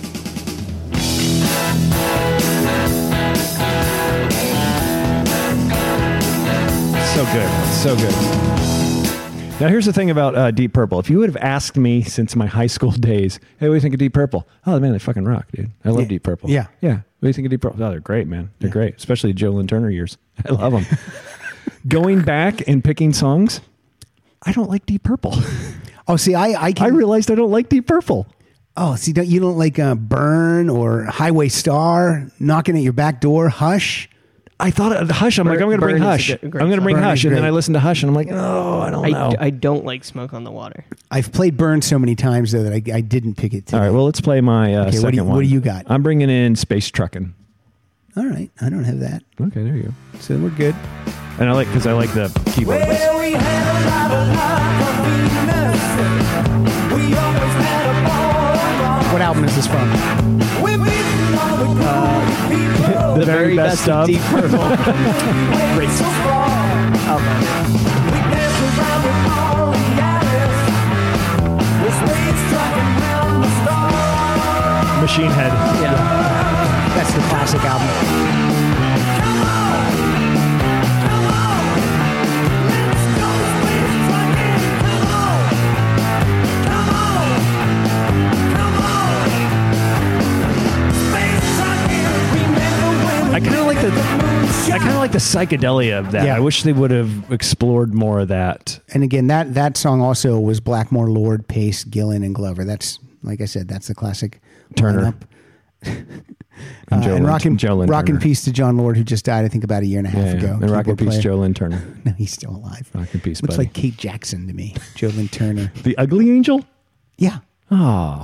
So good, so good. Now here's the thing about Deep Purple. If you would have asked me since my high school days, "Hey, what do you think of Deep Purple?" Oh man, they fucking rock, dude. I love Yeah. Deep Purple. Yeah. yeah. What do you think of Deep Purple? Oh, they're great, man. They're great, especially Joe Lynn Turner years. I love them. Going back and picking songs, I don't like Deep Purple. Oh, see, I I realized I don't like Deep Purple. Oh, see, you don't like Burn or Highway Star, Knocking at Your Back Door, Hush. I thought Hush. I'm like, I'm going to bring Burn is a Hush. great I'm going to bring Burn Hush, is and then great. I listened to Hush, and I'm like, oh, I don't know. I don't like Smoke on the Water. I've played Burn so many times though that I didn't pick it today. All right, well, let's play my Okay, second one. what do you got? I'm bringing in Space Truckin'. All right, I don't have that, Okay, there you go. so we're good. And I like because I like the keyboard. Well, we had a lot of Venus. We always had a ball. What album is this from? We've been all the good people. The very best of. Deep Purple. Great. So far. We danced around with all the others. We're space trucking round the stars. Machine Head. Yeah. That's the classic album. Come on. Come on. Let's go space trucking. Come on. Come on. Come on. Space trucking. Remember when we I kind of like the psychedelia of that. Yeah. I wish they would have explored more of that. And again, that song also was Blackmore, Lord, Pace, Gillan, and Glover. That's, like I said, that's the classic Turner. lineup. And Joe And Lynn- Joe Lynn rock in Turner. peace to John Lord, who just died, I think, about a year and a half ago. And Rock in Keyboard Peace, player. Joe Lynn Turner. No, he's still alive. Rock in peace, Looks buddy. like Kate Jackson to me. Joe Lynn Turner. The Ugly Angel? Yeah. Ah, Yeah.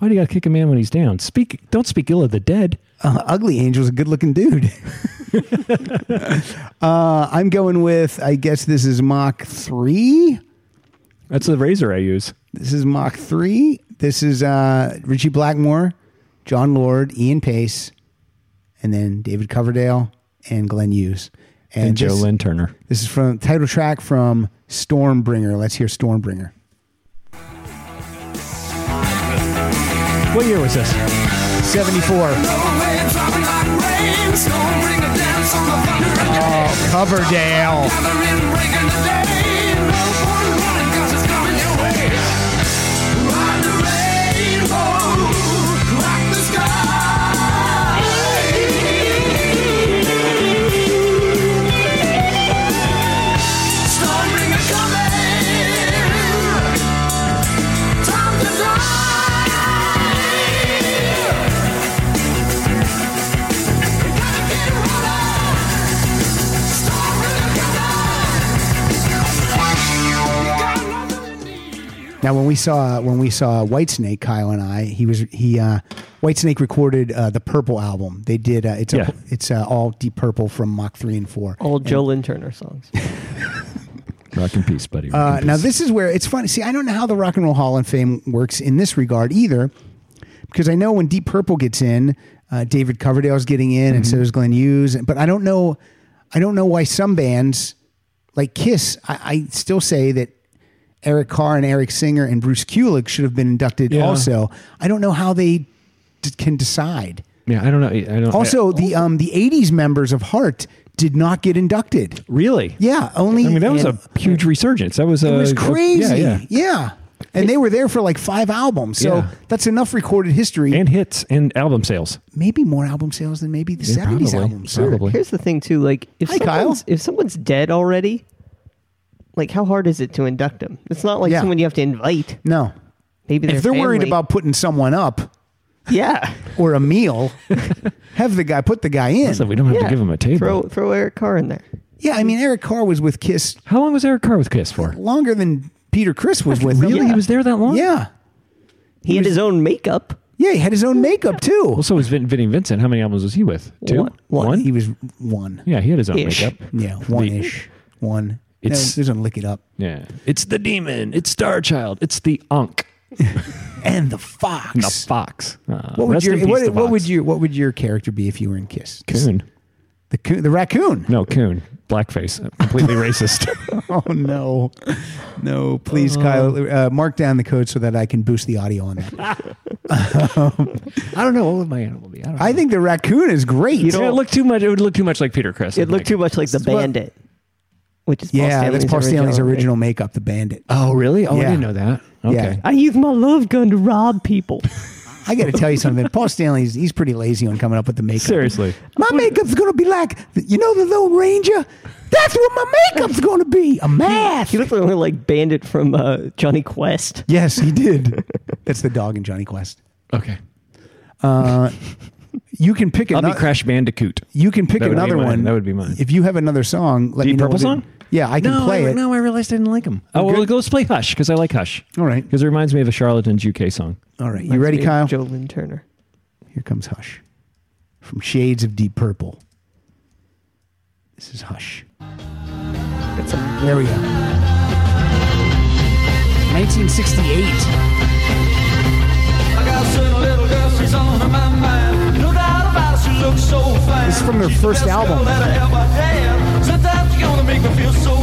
Why do you got to kick a man when he's down? Don't speak ill of the dead. Ugly Angel's a good-looking dude. I'm going with, I guess this is Mach 3. That's the razor I use. This is Mach 3. This is Richie Blackmore, John Lord, Ian Pace, and then David Coverdale and Glenn Hughes. And Joe Lynn Turner. This is from title track from Stormbringer. Let's hear Stormbringer. What year was this? 74. Oh, Coverdale. Now, when we saw Whitesnake, Kyle and I, Whitesnake recorded the Purple album. They did it's all Deep Purple from Mach 3 and 4. All Joe Lynn Turner songs. Rock in peace, buddy. Rock in Now, peace. this is where it's funny. See, I don't know how the Rock and Roll Hall of Fame works in this regard either, because I know when Deep Purple gets in, David Coverdale's getting in, and so is Glenn Hughes. But I don't know why some bands like Kiss. I still say that Eric Carr and Eric Singer and Bruce Kulick should have been inducted also. I don't know how they can decide. Yeah, I don't know. The 80s members of Heart did not get inducted. Really? Yeah, only. I mean, that was a huge resurgence. That was it was crazy. yeah. And they were there for like 5 albums. So Yeah. that's enough recorded history. And hits and album sales. Maybe more album sales than maybe the Yeah, 70s probably. albums. Probably. Here's the thing too, like Hi, Kyle. if someone's dead already, like how hard is it to induct them? It's not like Yeah. someone you have to invite. No. Maybe If they're their worried family- about putting someone up yeah, or a meal, put the guy in. So we don't have to give him a table. Throw Eric Carr in there. Yeah, I mean, Eric Carr was with Kiss How long was Eric Carr with Kiss for? longer than Peter Criss was with them. Really? He was there that long? Yeah. He had his own makeup. Yeah, he had his own makeup too. Well, so was Vinnie Vincent. How many albums was he with? 2? One. He was one. Yeah, he had his own Ish. makeup. Yeah, one-ish. One. It's- There's a lick it up. Yeah. It's the demon. It's Starchild. It's the Unk. And the Fox. The Fox. What would Rest your in peace, the what Fox. would your character be if you were in Kiss? Coon? The raccoon. No, Coon. Blackface. Completely racist. Oh no, no! Please, Kyle, mark down the code so that I can boost the audio on that. I don't know. What would my animal be? I don't know. I think the raccoon is great. It would look too much. It would look too much like Peter Criss. It looked too much like the Bandit, which is Paul Yeah, that's Paul Stanley's original right? makeup, the Bandit. Oh, really? Oh, Yeah. I didn't know that. Okay. Yeah. I use my love gun to rob people. I got to tell you something. Paul Stanley's he's pretty lazy on coming up with the makeup. Seriously. My makeup's gonna be like, you know, the Lone Ranger. That's what my makeup's gonna be. A mask. He looked like Bandit from Johnny Quest. Yes, he did. That's the dog in Johnny Quest. Okay. You can pick I'll be another. Crash Bandicoot. You can pick That would be another mine. one. That would be mine. If you have another song, let me Deep know. Purple song? Yeah, I can play it. No, I realized I didn't like him. Oh, well, let's play Hush because I like Hush. All right. Because it reminds me of a Charlatans UK song. All right. You ready, Kyle? Joe Lynn Turner. Here comes Hush. From Shades of Deep Purple. This is Hush. There we go. 1968. I got a certain little girl, she's on my mind. No doubt about it, she looks so fine. This is from their She's the first best album. girl that I ever had. Sometimes she's gonna make me feel so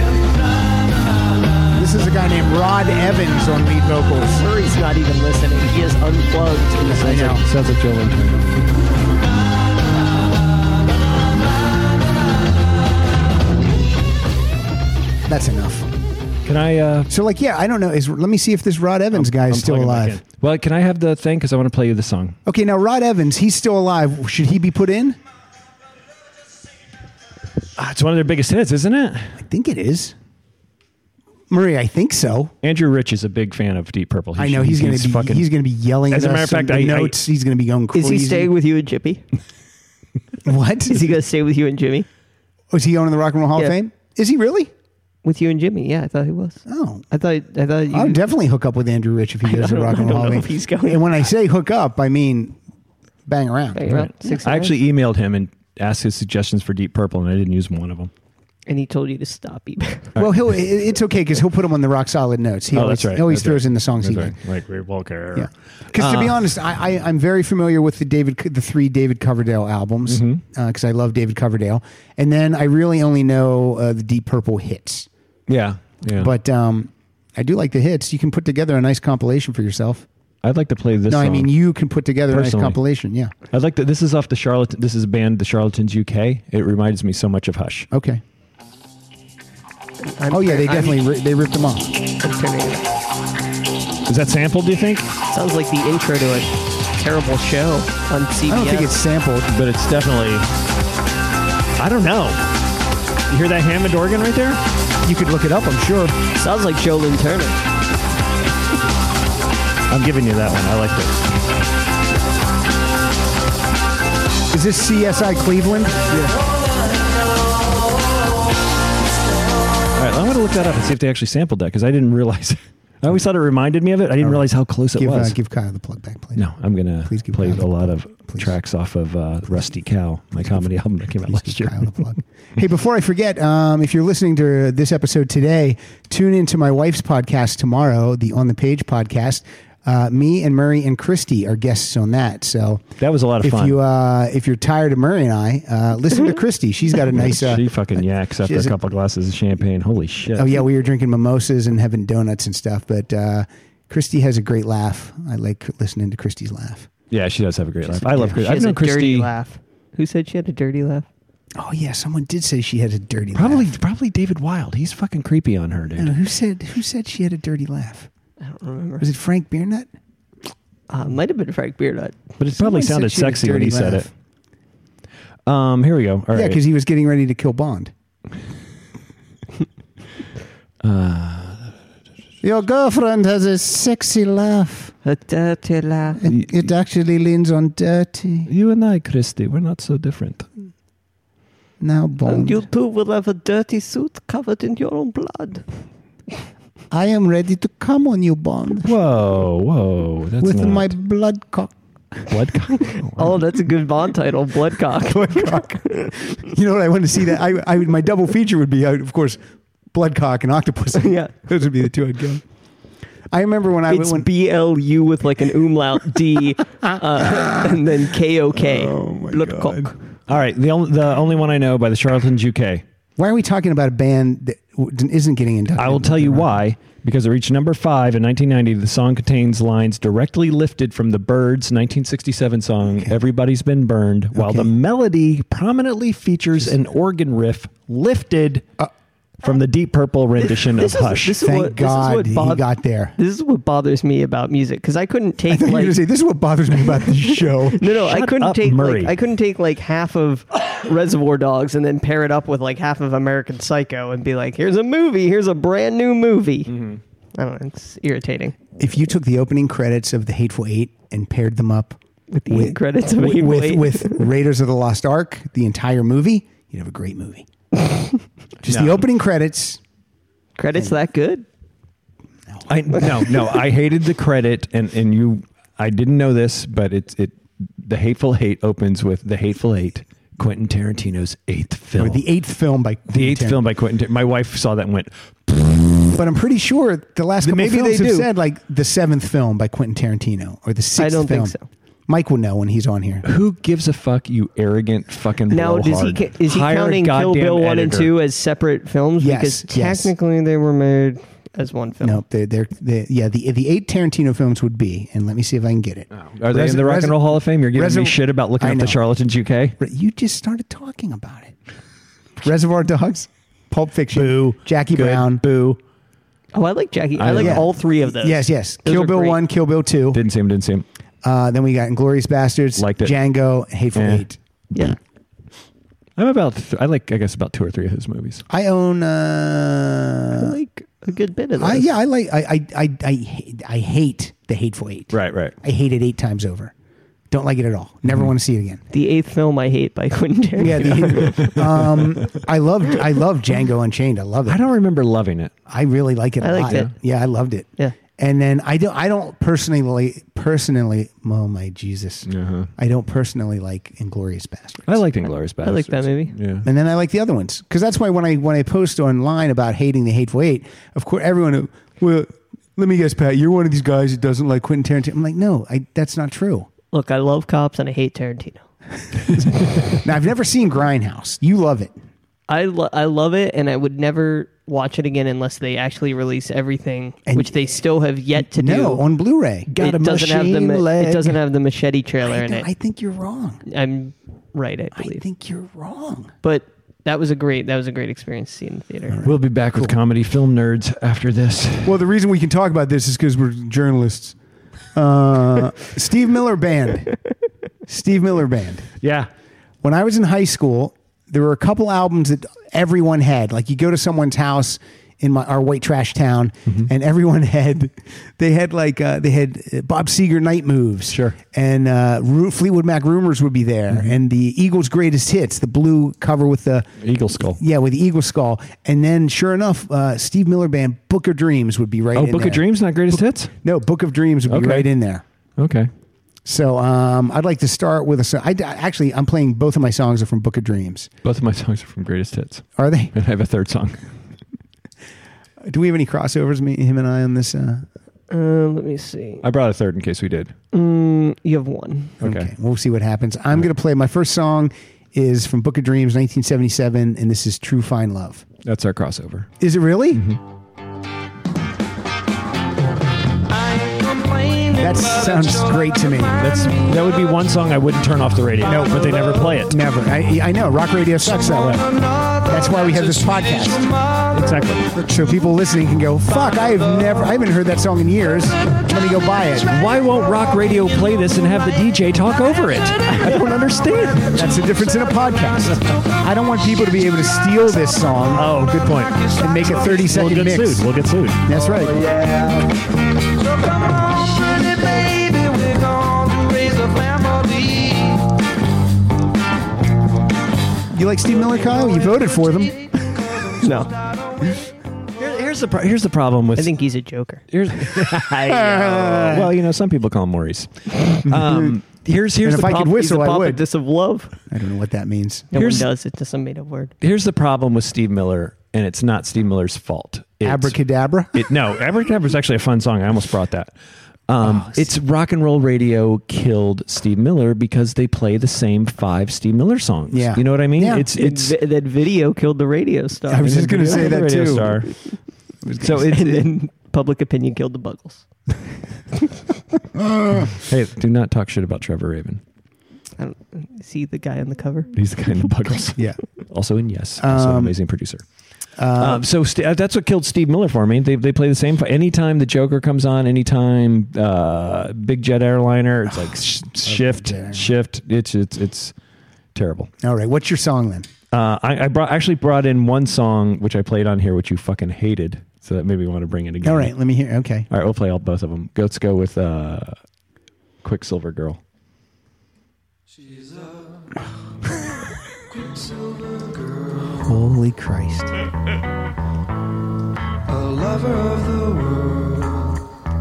bad. This is a guy named Rod Evans on lead vocals. Murray's not even listening. He is unplugged. I know. Sounds like Joe Lynn Turner. That's enough. Can I? So, like, yeah, I don't know. Let me see if this Rod Evans guy is I'm still plugging back alive. in. Well, can I have the thing? Because I want to play you the song. Okay, now Rod Evans, he's still alive. Should he be put in? It's one of their biggest hits, isn't it? I think it is. Marie, I think so. Andrew Rich is a big fan of Deep Purple. I know he's going to be yelling. As at a matter us of fact, in the I- notes. He's going to be going crazy. Is he staying with you and Jippy? What? Is he going to stay with you and Jimmy? Was he on in the Rock and Roll Hall of Yeah. Fame? Is he really? With you and Jimmy, yeah, I thought he was. Oh, I thought you. I'll definitely hook up with Andrew Rich if he goes to don't- Rock and I Roll don't Hall of know Fame. if he's going. And when I say hook up, I mean bang around. Bang around, 69? I actually emailed him and asked his suggestions for Deep Purple, and I didn't use one of them. And he told you to stop eBay. Well, it's okay because he'll put them on the rock solid notes. He always, that's right. He always That's throws right. in the songs he That's did. right. Like Ray Walker. Yeah, because to be honest, I'm very familiar with the 3 David Coverdale albums because I love David Coverdale, and then I really only know the Deep Purple hits. Yeah. But I do like the hits. You can put together a nice compilation for yourself. I'd like to play this No, song. I mean you can put together a nice Personally. compilation. Yeah. I'd like to. This is off the Charlatan. This is a band, the Charlatans UK. It reminds me so much of Hush. Okay. I'm Oh yeah, they I'm- definitely they ripped them off. I'm turning it up. Is that sampled? Do you think? Sounds like the intro to a terrible show on CBS. I don't think it's sampled. But it's definitely. I don't know. You hear that Hammond organ right there? You could look it up. I'm sure. Sounds like Jolene Turner. I'm giving you that one. I like this. Is this CSI Cleveland? All right, I'm going to look that up and see if they actually sampled that because I didn't realize. I always thought it reminded me of it. I didn't realize how close it was. Give Kyle the plug back, please. No, I'm going Please to give play Kyle the a lot of please. tracks off of Rusty Cow, my comedy album that came out Please last give year. Kyle the plug. Hey, before I forget, if you're listening to this episode today, tune into my wife's podcast tomorrow, the On the Page podcast. Me and Murray and Christy are guests on that. So That was a lot of if fun. you if you're tired of Murray and I, listen to Christy. She's got a nice. she fucking yaks after a has a- couple glasses of champagne. Holy shit. Oh yeah, we were drinking mimosas and having donuts and stuff. But Christy has a great laugh. I like listening to Christy's laugh. Yeah, she does have a great laugh. I love She Christy. I've has a known dirty Christy. laugh. Who said she had a dirty laugh? Oh yeah, someone did say she had a dirty Probably, laugh. probably David Wild. He's fucking creepy on her, I don't know, dude. who said she had a dirty laugh? I don't remember. Was it Frank Beernut? Might have been Frank Beardnut. But it probably Someone sounded said she had a sexy when he dirty said laugh. it. Here we go. All right. Yeah, because he was getting ready to kill Bond. Your girlfriend has a sexy laugh. A dirty laugh. It actually leans on dirty. You and I, Christy, we're not so different. Now And Bond. you two will have a dirty suit covered in your own blood. I am ready to come on you, Bond. Whoa. That's With not my blood cock. blood. Oh, that's a good Bond title, Bloodcock. You know what? I want to see that. I my double feature would be, of course, Bloodcock and Octopus. Yeah. Those would be the two I'd go. I remember when I It's went. BLU with like an umlaut D and then KOK. Oh, my Bloodcock. God. All right. The only one I know by the Charlatans UK. Why are we talking about a band that isn't getting inducted? I will tell you why. Because it reached number 5 in 1990. The song contains lines directly lifted from the Byrds' 1967 song "Everybody's Been Burned," while the melody prominently features an organ riff lifted from the Deep Purple rendition of Hush. Thank God he got there. This is what bothers me about music because I couldn't I take thought you were like going to say, this is what bothers me about this show. no, I Shut couldn't up, take Murray. like I couldn't take like half of Reservoir Dogs and then pair it up with like half of American Psycho and be like, here's a movie, here's a brand new movie. I don't know, it's irritating. If you took the opening credits of The Hateful Eight and paired them up With the end credits of with, Hateful with, Eight. with Raiders of the Lost Ark, the entire movie, you'd have a great movie. Just the opening credits. Credits that good? No. I hated the credit, and you. I didn't know this, but the Hateful Eight opens with The Hateful Eight, Quentin Tarantino's 8th film. Or the eighth film by The 8th Quentin film by Quentin. My wife saw that and went, Tarantino. But I'm pretty sure the last couple Maybe films they have do. said like the 7th film by Quentin Tarantino or the 6th I don't film. think so. Mike will know when he's on here. "Who gives a fuck, you arrogant fucking Now, blowhard? is he Hire a counting Kill goddamn Bill 1 and editor." 2 as separate films? Yes, Because yes. technically they were made as one film. No, the 8 Tarantino films would be, and let me see if I can get it. Are they in the Rock and Roll Hall of Fame? You're giving me shit about looking I up the know. Charlatans UK? You just started talking about it. Reservoir Dogs, Pulp Fiction, Boo. Jackie Good. Brown. Boo. Oh, I like Jackie. I like Yeah. all three of those. Yes. Those Kill are Bill great. 1, Kill Bill 2. Didn't see him. Then we got Inglourious Bastards, Liked it. Django, Hateful Eh. Eight. Yeah. I'm about, I guess about 2 or 3 of his movies. I own. I like a good bit of those. I hate The Hateful Eight. Right. I hate it 8 times over. Don't like it at all. Never want to see it again. The eighth film I hate by Quentin Tarantino. Yeah, I love Django Unchained. I love it. I don't remember loving it. I really like it a I lot. liked it. Yeah, I loved it. Yeah. And then I don't personally, oh my Jesus. I don't personally like Inglourious Bastards. I liked Inglourious Basterds. I like that movie. Yeah. And then I like the other ones. Because that's why when I post online about hating the Hateful Eight, of course everyone, well, let me guess, Pat, you're one of these guys that doesn't like Quentin Tarantino. I'm like, no, that's not true. Look, I love cops and I hate Tarantino. Now, I've never seen Grindhouse. You love it. I love it, and I would never watch it again unless they actually release everything, And- which they still have yet to do. No, on Blu-ray. Got a it doesn't have the machine leg. it doesn't have the machete trailer in I it. think you're wrong. I'm right, I I believe. think you're wrong. But that was a great experience to see in the theater. We'll be back with comedy film nerds after this. Well, the reason we can talk about this is because we're journalists. Steve Miller Band. Steve Miller Band. Yeah. When I was in high school, there were a couple albums that everyone had. Like you go to someone's house in our white trash town, and everyone had Bob Seger Night Moves, Sure. and Fleetwood Mac Rumors would be there, and the Eagles' Greatest Hits, the blue cover with the Eagle Skull. yeah with the eagle skull, and then sure enough, Steve Miller Band Book of Dreams would be right. Oh, in Book there. of Dreams, not greatest hits? No, Book of Dreams would be Okay. right in there. Okay. So I'd like to start with a song. I'm playing both of my songs are from Book of Dreams. Both of my songs are from greatest hits. Are they? And I have a third song. Do we have any crossovers, him and I, on this? Let me see. I brought a third in case we did. You have one. Okay. We'll see what happens. I'm going to play my first song is from Book of Dreams, 1977, and this is True Fine Love. That's our crossover. Is it really? That sounds great to me. That would be one song I wouldn't turn off the radio. No, but they never play it. Never. I know. Rock radio sucks that way. That's why we have this podcast. Exactly. So people listening can go, fuck, I haven't heard that song in years. Let me go buy it. Why won't rock radio play this and have the DJ talk over it? I don't understand. That's the difference in a podcast. I don't want people to be able to steal this song Oh, good point. and make a 30-second We'll get mix. sued. We'll get sued. That's right. So come on, pretty baby, we're gonna raise a family. You like Steve Miller, Kyle? You voted for them. No, Here's the problem with. I think he's a joker. Here's, well, some people call him Maurice. Here's And the if I could problem. whistle, he's a I would. prophetess of love. I don't know what that means. No Here's- one does. It's just a made-up word. Here's the problem with Steve Miller, and it's not Steve Miller's fault. It's, Abracadabra? No, Abracadabra is actually a fun song. I almost brought that. It's rock and roll radio killed Steve Miller because they play the same 5 Steve Miller songs. Yeah. You know what I mean? Yeah. It's That video killed the radio star. I was just going to say that Radio too. Star. So it's and then Public Opinion killed the Buggles. hey, do not talk shit about Trevor Rabin. I don't see the guy on the cover. He's the guy in the Buggles. Yeah. Also in Yes. Also an amazing producer. So that's what killed Steve Miller for me. They play the same. Anytime the Joker comes on, anytime Big Jet Airliner, it's like shift. It's terrible. All right. What's your song then? I brought in one song which I played on here, which you fucking hated. So that made me want to bring it again. All right. Let me hear. Okay. All right, we'll play both of them. Let's go with Quicksilver Girl. Holy Christ. A lover of the world.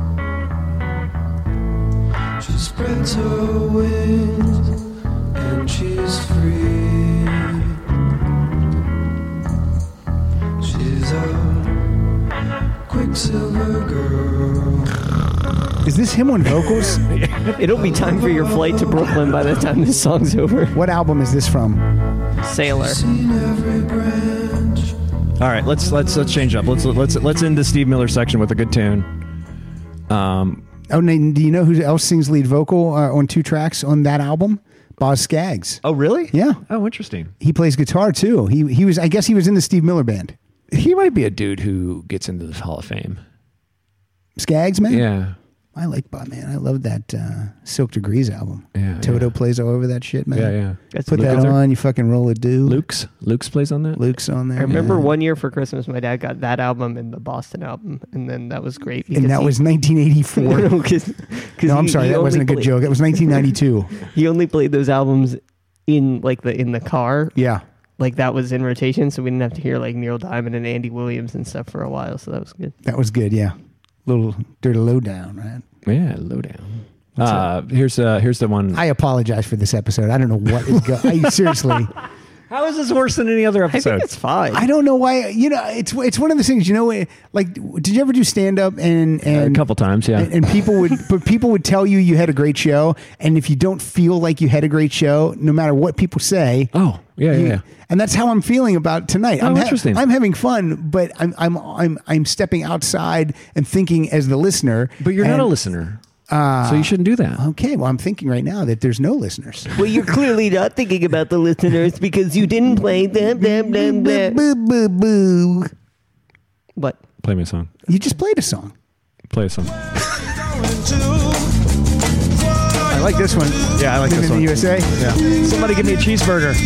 She spreads her wings and she's free. She's a Quicksilver girl. Is this him on vocals? It'll be time for your flight to Brooklyn by the time this song's over. What album is this from? Sailor. Seen every branch. All right, let's change up. Let's end the Steve Miller section with a good tune. Oh, and do you know who else sings lead vocal on 2 tracks on that album? Boz Scaggs. Oh, really? Yeah. Oh, interesting. He plays guitar too. He was. I guess he was in the Steve Miller Band. He might be a dude who gets into the Hall of Fame. Skaggs, man. Yeah. I like Bob, man. I love that Silk Degrees album. Yeah, Toto yeah. plays all over that shit, man. Yeah, yeah. That's Put Luke that is there? on, you fucking roll a do. Luke's plays on that. Luke's on there. I remember yeah. one year for Christmas, my dad got that album and the Boston album, and then that was great. And that was 1984. No, I'm sorry, that wasn't a good joke. That was 1992. He only played those albums in the car. Yeah. Like that was in rotation, so we didn't have to hear like Neil Diamond and Andy Williams and stuff for a while. So that was good. That was good, yeah. Little dirty lowdown, right? Yeah, Lowdown. Here's the one. I apologize for this episode. I don't know what is going. Seriously, How is this worse than any other I episode? think it's fine. I don't know why. You know, it's one of those things. You know, like, did you ever do stand up and a couple times, yeah. and people would tell you had a great show, and if you don't feel like you had a great show, no matter what people say, Oh, yeah, you- yeah. And that's how I'm feeling about tonight. Oh, I'm interesting. I'm having fun, but I'm stepping outside and thinking as the listener. But you're not and- a listener, so you shouldn't do that. Okay, well, I'm thinking right now that there's no listeners. Well, you're clearly not thinking about the listeners because you didn't play them. Boo, boo, boo. What? Play me a song. You just played a song. Play a song. I like this one. Yeah, I like Living this in one. the USA. Yeah. Somebody give me a cheeseburger.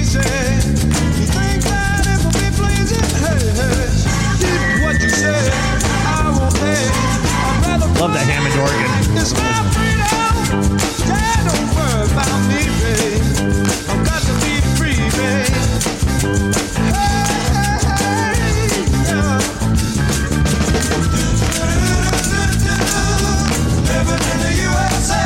Love that Hammond organ. It's my freedom. Yeah, don't worry about me, babe. I've got to be free, babe. Living in the USA.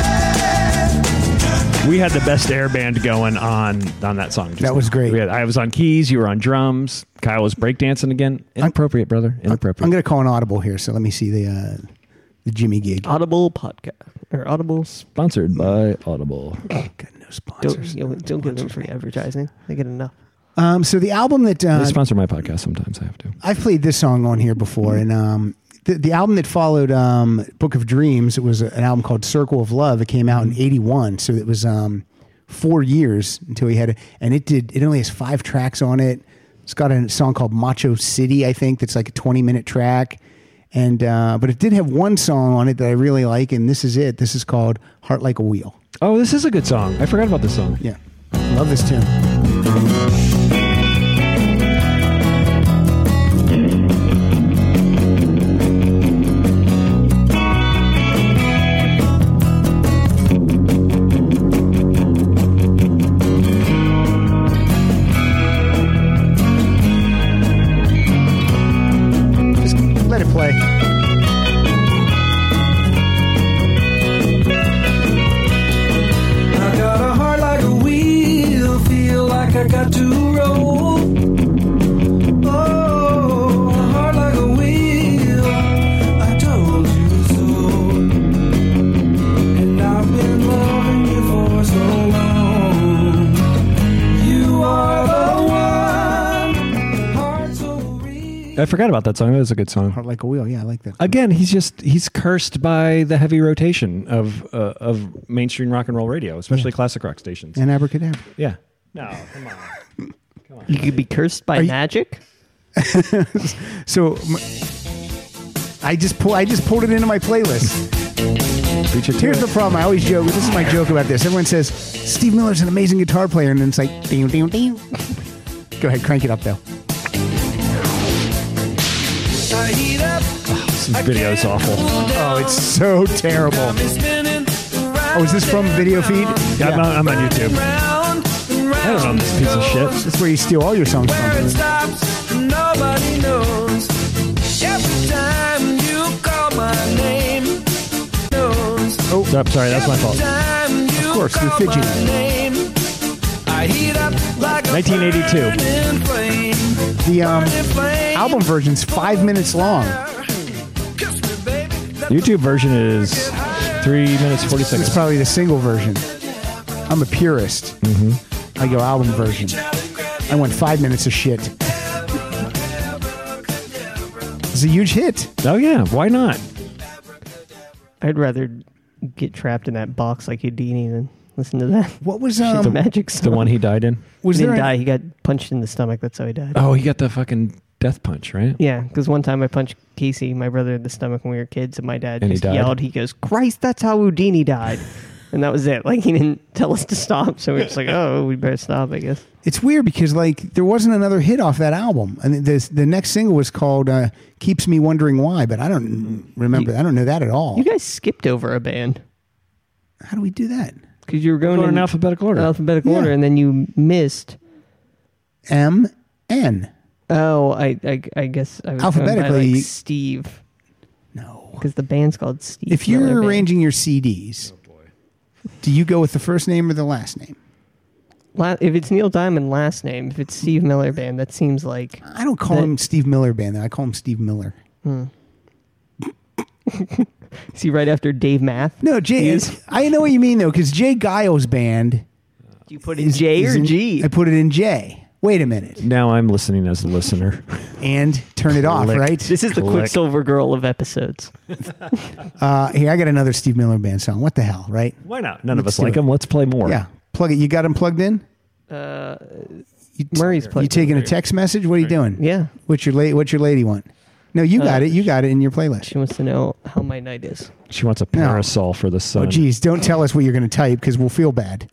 We had the best air band going on that song. just That was now. great. I was on keys. You were on drums. Kyle was breakdancing again. Inappropriate, brother. Inappropriate. I'm going to call an audible here, so let me see the Jimmy gig. Audible podcast or Audible. Sponsored by Audible. Got no sponsors. Don't give them free advertising. They get enough. So the album that They sponsor my podcast sometimes. I have to. I've played this song on here before, and the album that followed Book of Dreams, it was an album called Circle of Love. It came out in '81, so it was 4 years until he had it, and it only has 5 tracks on it. It's got a song called Macho City, I think, that's like a 20-minute track, and but it did have one song on it that I really like, and this is it. This is called Heart Like a Wheel. Oh, this is a good song. I forgot about this song. Yeah, love this tune. Just let it play. I got a heart like a wheel, feel like I got to roll. Oh, a heart like a wheel, I told you so. And I've been loving you for so long. You are the one, heart so real. I forgot about that song. That was a good song. Heart Like a Wheel. Yeah, I like that. Again, he's cursed by the heavy rotation of mainstream rock and roll radio, especially classic rock stations. And Abracadabra. Yeah. No, come on. You could be cursed by you- magic. So I just pulled it into my playlist. Preach it to Here's it. the problem. I always joke. This is my joke about this. Everyone says Steve Miller's an amazing guitar player, and then it's like, ding, ding, ding. Go ahead, crank it up though. I heat up. This video is awful. Oh, it's so terrible. Oh, is this from Video Feed? Yeah, I'm on YouTube. I don't know this piece of shit. That's where you steal all your songs Where it from. stops, nobody knows. Every time you call my name, knows. Oh, sorry, that's my fault. Time you Of course, you're call fidgeting. my name, I heat up like a 1982. burning flame. The Burning flame. album version's 5 minutes long. Kiss me, baby. YouTube version is 3 minutes 40 It's seconds. probably the single version. I'm a purist. I go album version. I want 5 minutes of shit. It's a huge hit. Oh yeah, why not? I'd rather get trapped in that box like Houdini than listen to that. What was The magic song. The one he died in. was he there didn't an- die. He got punched in the stomach. That's how he died. Oh, he got the fucking Death Punch, right? Yeah, because one time I punched Casey, my brother, in the stomach when we were kids, and my dad And he just died? yelled. He goes, "Christ, that's how Houdini died," and that was it. Like he didn't tell us to stop, so we we're just like, "Oh, we better stop, I guess." It's weird because like there wasn't another hit off that album, and the next single was called "Keeps Me Wondering Why," but I don't remember. I don't know that at all. You guys skipped over a band How do we do that? because you were going Going in in alphabetical order. alphabetical Yeah. order, and then you missed. M-N. Oh, I guess I was Alphabetically- going by, like, Steve, No. because the band's called Steve. If you're Miller Band. arranging your CDs, do you go with the first name or the last name? If it's Neil Diamond last name, if it's Steve Miller Band, that seems like I don't call him Steve Miller Band. I call him Steve Miller. is he right after Dave Math? No, Jay. He is? I know what you mean though, because Jay Giles Band. Do you put in J or in- G? I put it in J. Wait a minute, Now I'm listening as a listener. and turn it off. Click. Right This is the Click. Quicksilver Girl of episodes. here, I got another Steve Miller Band song. What the hell, right? Why not? None of Let's us like do it. them. Let's play more. Yeah, plug it. You got them plugged in. Murray's You playing. taking a text message? What are you doing? Yeah, What's your lady want? No, you got it. You got it in your playlist. she wants to know how my night is. She wants a parasol for the sun. Oh, geez, don't tell us what you're going to type because we'll feel bad.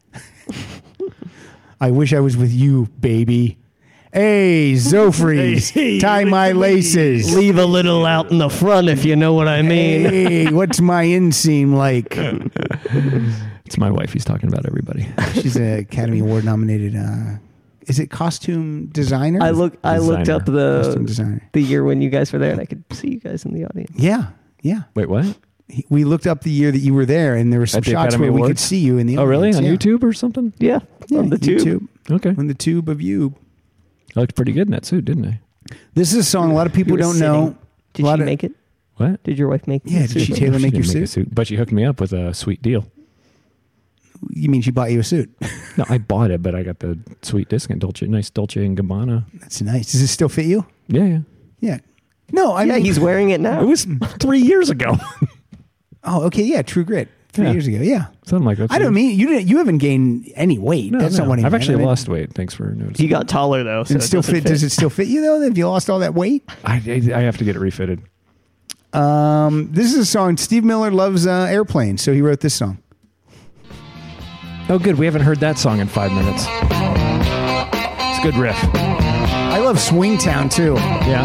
I wish I was with you, baby. Hey, Zofries, tie my laces. Leave a little out in the front if you know what I mean. Hey, what's my inseam like? It's my wife he's talking about, everybody. She's an Academy Award nominated. Is it costume designer? I looked up Costume designer. the year when you guys were there, and I could see you guys in the audience. Yeah, yeah. Wait, what? We looked up the year that you were there, and there were some At the shots Academy where we could Awards? see you in the Oh, really? audience. On Yeah. YouTube or something? Yeah, Yeah, on the tube. YouTube. Okay. On the tube of you. I looked pretty good in that suit, didn't I? This is a song a lot of people You were don't sitting. know. Did A lot she of- make it? What? Did your wife make Yeah, the did she suit? tailor make She your didn't suit? But she hooked me up with a sweet deal. You mean she bought you a suit? No, I bought it, but I got the sweet discount. Nice Dolce and Gabbana. That's nice. Does it still fit you? Yeah, yeah. Yeah. No, I Yeah, mean, he's wearing it now. It was 3 years ago. oh, okay, yeah, True Grit. 3 Yeah. years ago, yeah. Something like that. I don't mean you haven't gained any weight. No, That's no. not what I mean. I've actually I mean, lost weight. Thanks for noticing. He got taller though, so It still doesn't fit. Does it still fit you though? Have you lost all that weight? I have to get it refitted. This is a song. Steve Miller loves airplanes, so he wrote this song. Oh, good. We haven't heard that song in 5 minutes. It's a good riff. I love Swingtown too. Yeah.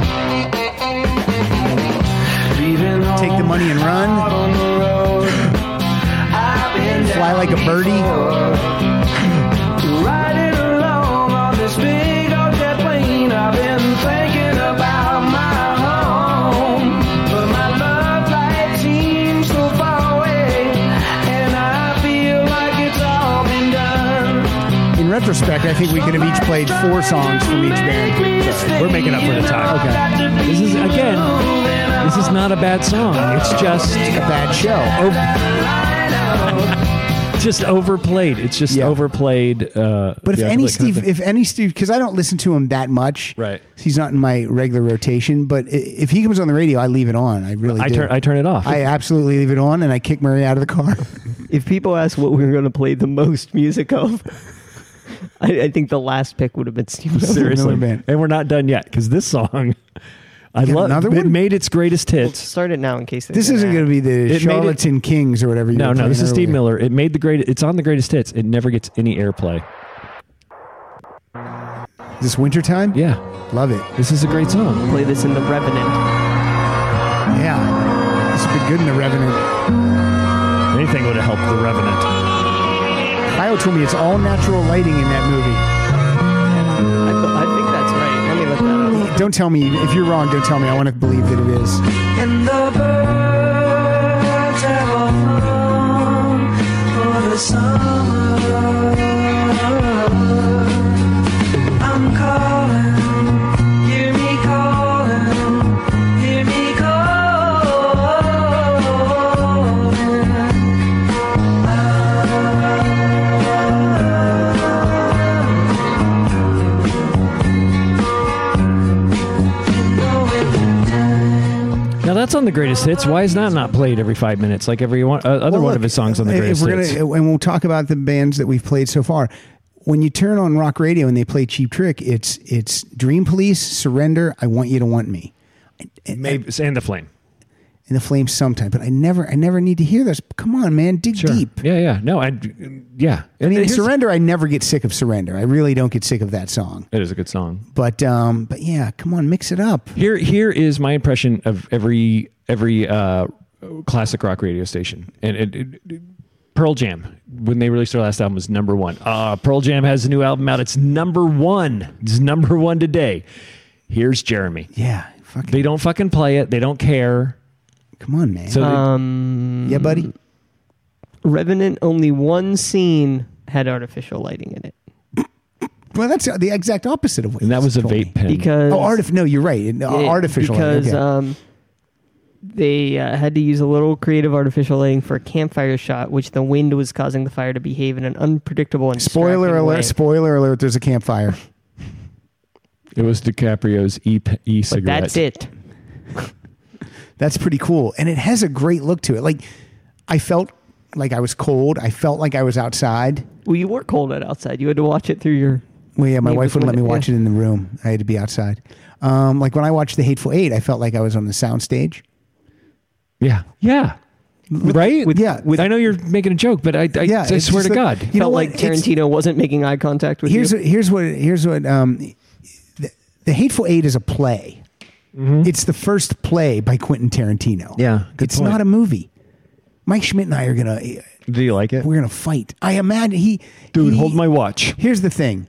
Take the money and run. Fly like a birdie. Riding along on this big old jet plane, I've been thinking about my home. But my love life seems so far away, and I feel like it's all been done. In retrospect, I think we could have each played 4 songs from each band. We're making up for the time. Okay. This is, again, this is not a bad song. It's just A bad show. just overplayed. It's just Yeah. overplayed. But if any Steve, because I don't listen to him that much, Right. He's not in my regular rotation. But if he comes on the radio, I leave it on. I really do. I turn it off. I absolutely leave it on, and I kick Murray out of the car. If people ask what we were going to play the most music of, I think the last pick would have been Steve Miller. Seriously, Miller Band. and we're not done yet because this song, I got love. another It one? made its greatest hits. Start it now in case This isn't going to be the It made Charlatan Kings or whatever. You No, were no, playing this is Steve earlier. Miller. It made the great. It's on the greatest hits. It never gets any airplay. Is this wintertime? Yeah, Love it. this is a great song. Play this in The Revenant. Yeah. This would be good in The Revenant. Anything would have helped The Revenant. Kyle told me it's all natural lighting in that movie. I think that's right. Let me look that up. Don't tell me. If you're wrong, don't tell me. I want to believe that it is. And the birds have all flown for the summer. I'm calling, hear me calling, hear me Now that's on the greatest hits. Why is that not played every 5 minutes like every one, other Well, one look, of his songs on the if greatest we're hits? and we'll talk about the bands that we've played so far. when you turn on rock radio and they play Cheap Trick, it's Dream Police, Surrender, I Want You to Want Me. Maybe and the Flame. In the Flames sometime, but I never need to hear this. Come on, man, dig deep. Yeah. No, yeah. I mean, Surrender, I never get sick of Surrender. I really don't get sick of that song. It is a good song. But yeah, come on, mix it up. Here is my impression of every classic rock radio station. And Pearl Jam, when they released their last album, was number one. Pearl Jam has a new album out. It's number one. It's number one today. Here's Jeremy. Yeah, they don't fucking play it. They don't care. Come on, man. So yeah, buddy. Revenant, only one scene had artificial lighting in it. Well, that's the exact opposite of what and that was a told me. vape pen. Because no, you're right. Artificial because lighting. Okay. they had to use a little creative artificial lighting for a campfire shot, which the wind was causing the fire to behave in an unpredictable and Spoiler alert! way. Spoiler alert! There's a campfire. It was DiCaprio's e-cigarette. But that's it. That's pretty cool, and it has a great look to it. Like, I felt like I was cold. I felt like I was outside. Well, you were cold outside. You had to watch it through your. Well, yeah, my neighbor's wife wouldn't let me window. watch it in the room. I had to be outside. Like when I watched The Hateful Eight, I felt like I was on the soundstage. Yeah. Right? yeah. I know you're making a joke, but I it's swear just to like- God. You know Felt what? like Tarantino wasn't making eye contact with Here's you. what. The Hateful Eight is a play. It's the first play by Quentin Tarantino. Yeah, good it's point. not a movie. Mike Schmidt and I are gonna. Do you like it? We're gonna fight. I imagine Dude, he- hold my watch. Here's the thing.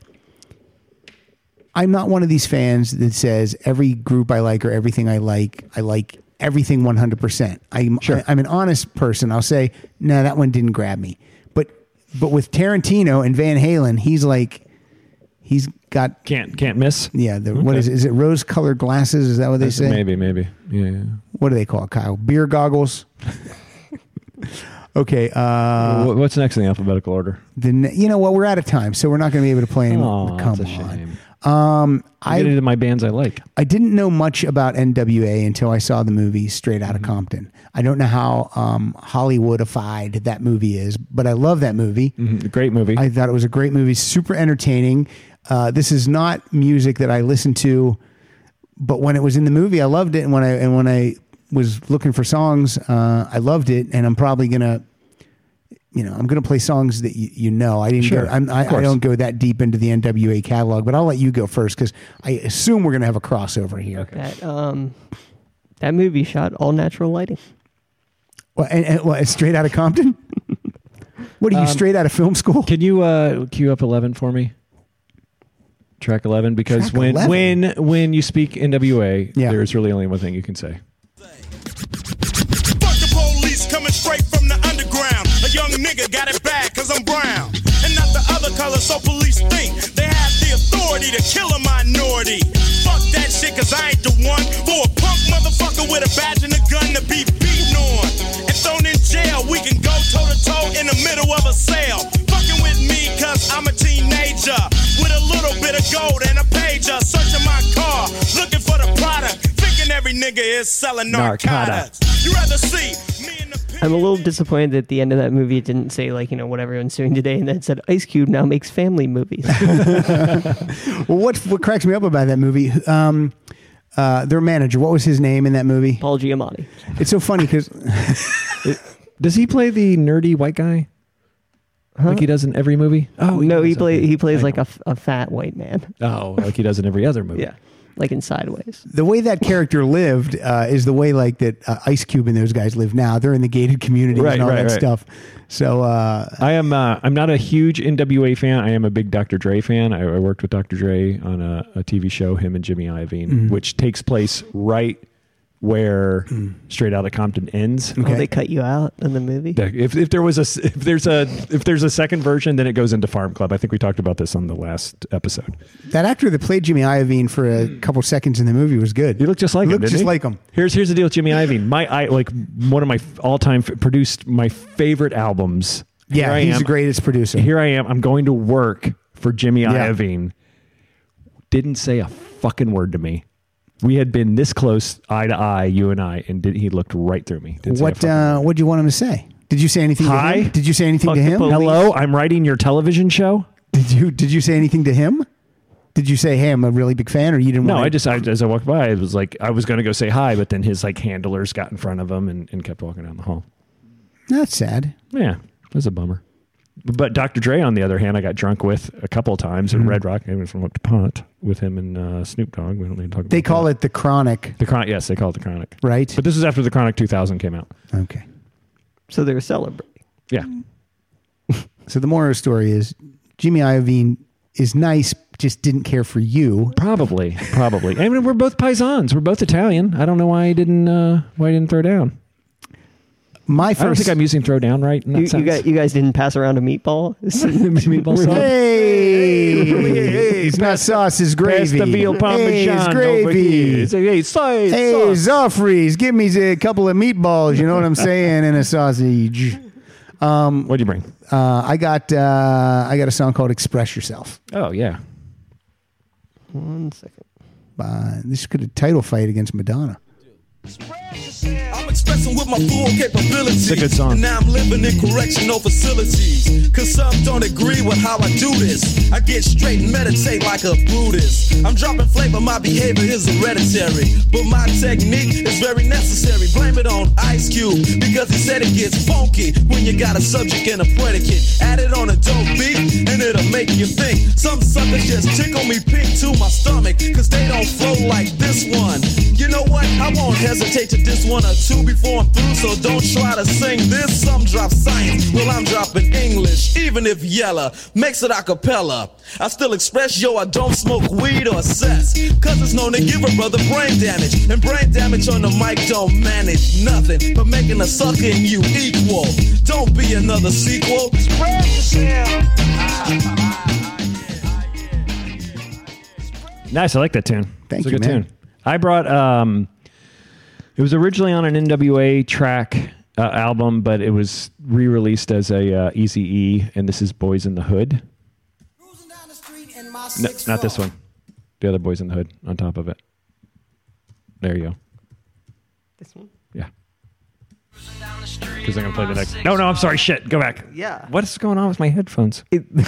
I'm not one of these fans that says every group I like or everything I like everything 100%. I'm an honest person. I'll say, no, that one didn't grab me. But with Tarantino and Van Halen, he's got Can't miss. yeah. What is it? Is it rose-colored glasses? Is that what they say? Maybe. Yeah. What do they call it, Kyle? Beer goggles. Okay. What's next in the alphabetical order? You know what? We're out of time, so we're not going to be able to play anymore. Oh, Come that's a on. shame. I get into my bands I like. I didn't know much about NWA until I saw the movie Straight Outta Compton. I don't know how Hollywoodified that movie is, but I love that movie. Great movie. I thought it was a great movie, super entertaining. This is not music that I listen to, but when it was in the movie, I loved it. And when I was looking for songs, I loved it. And I'm probably gonna, I'm gonna play songs that you know. I didn't Sure, go. I don't go that deep into the NWA catalog, but I'll let you go first because I assume we're gonna have a crossover here. That movie shot all natural lighting. Well, and Straight Outta Compton. What are you straight out of film school? Can you cue up 11 for me? Track 11, because Track 11? when you speak NWA, Yeah. there's really only one thing you can say. Fuck the police coming straight from the underground. A young nigga got it bad cause I'm brown. And not the other color, so police think they have the authority to kill a minority. Fuck that shit cause I ain't the one for a punk motherfucker with a badge and a gun to be beaten on. And thrown in jail, we can go toe to toe in the middle of a sale. Fucking with me cause I'm a teenager with a little bit of gold and a pager. Searching my car, looking for the product. Thinking every nigga is selling narcotics. You rather see me in the I'm a little disappointed that at the end of that movie it didn't say what everyone's doing today, and then it said Ice Cube now makes family movies. Well, what cracks me up about that movie? Their manager. What was his name in that movie? Paul Giamatti. It's so funny because Does he play the nerdy white guy? Like he does in every movie? Oh No, he does. plays like a fat white man. Oh, like he does in every other movie. Yeah, like in Sideways. the way that character lived is the way like that Ice Cube and those guys live now. They're in the gated communities Right, and all right, that right. stuff. So I am. I'm not a huge NWA fan. I am a big Dr. Dre fan. I worked with Dr. Dre on a TV show, him and Jimmy Iovine, which takes place right where Straight Outta Compton ends. Okay. Oh, they cut you out in the movie. If there's a second version, then it goes into Farm Club. I think we talked about this on the last episode. that actor that played Jimmy Iovine for a couple seconds in the movie was good. He looked just like He him. looked didn't just he? like him. Here's the deal with Jimmy Iovine. One of my all-time produced my favorite albums. Here Yeah, I he's am. the greatest producer. Here I am. I'm going to work for Jimmy Iovine. Didn't say a fucking word to me. We had been this close, eye to eye, you and I, and he looked right through me. Didn't say a fucking word. What'd you want him to say? Did you say anything Hi? to him? Did you say anything Fuck to the him? police. Hello, I'm writing your television show. Did you say anything to him? Did you say, "Hey, I'm a really big fan," or you didn't? No, want as I walked by, it was like I was going to go say hi, but then his like handlers got in front of him and kept walking down the hall. That's sad. Yeah, it was a bummer. But Dr. Dre, on the other hand, I got drunk with a couple of times in Red Rock. I went from up to Pont with him and Snoop Dogg. We don't need to talk about They call it the Chronic, the Chronic. Yes, they call it the Chronic. right? But this is after the Chronic 2000 came out. Okay. So they were celebrating. Yeah. So the moral of the story is Jimmy Iovine is nice, just didn't care for you. Probably. I mean, we're both paisans. We're both Italian. I don't know why he didn't throw down. My I don't first. think I'm using throw down right in that sense. You guys didn't pass around a meatball? Meatball sauce. Hey, it's not sauce, it's gravy. Pass the veal Hey, parmesan it's over gravy. here. Say, hey, sauce. Hey, Zoffreys, give me a couple of meatballs. You know what I'm saying? And a sausage. What'd you bring? I got a song called "Express Yourself." Oh, yeah. 1 second. This could a title fight against Madonna. I'm expressing with my full capabilities. It's a good song. And now I'm living in correctional facilities. Cause some don't agree with how I do this. I get straight and meditate like a Buddhist. I'm dropping flavor, my behavior is hereditary. But my technique is very necessary. Blame it on Ice Cube, because he said it gets funky when you got a subject and a predicate. Add it on a dope beat, and it'll make you think. Some suckers just tickle me pink to my stomach, cause they don't flow like this one. You know what? I won't hesitate to diss one or two before I'm through, so don't try to sing this. Some drop science, well I'm dropping English. Even if Yella makes it a cappella, I still express, yo, I don't smoke weed or cess, cause it's known to give a brother brain damage. And brain damage on the mic don't manage nothing but making a sucker in you equal. Don't be another sequel. Express yourself. Nice. I like that tune. Thank it's a you, good man. tune. I brought, it was originally on an NWA track album, but it was re-released as a Eazy-E, and this is Boys in the Hood. No, not this one. The other Boys in the Hood on top of it. There you go. This one? Yeah. Because I'm going to play the next. No, I'm sorry. Shit. Go back. Yeah. What is going on with my headphones?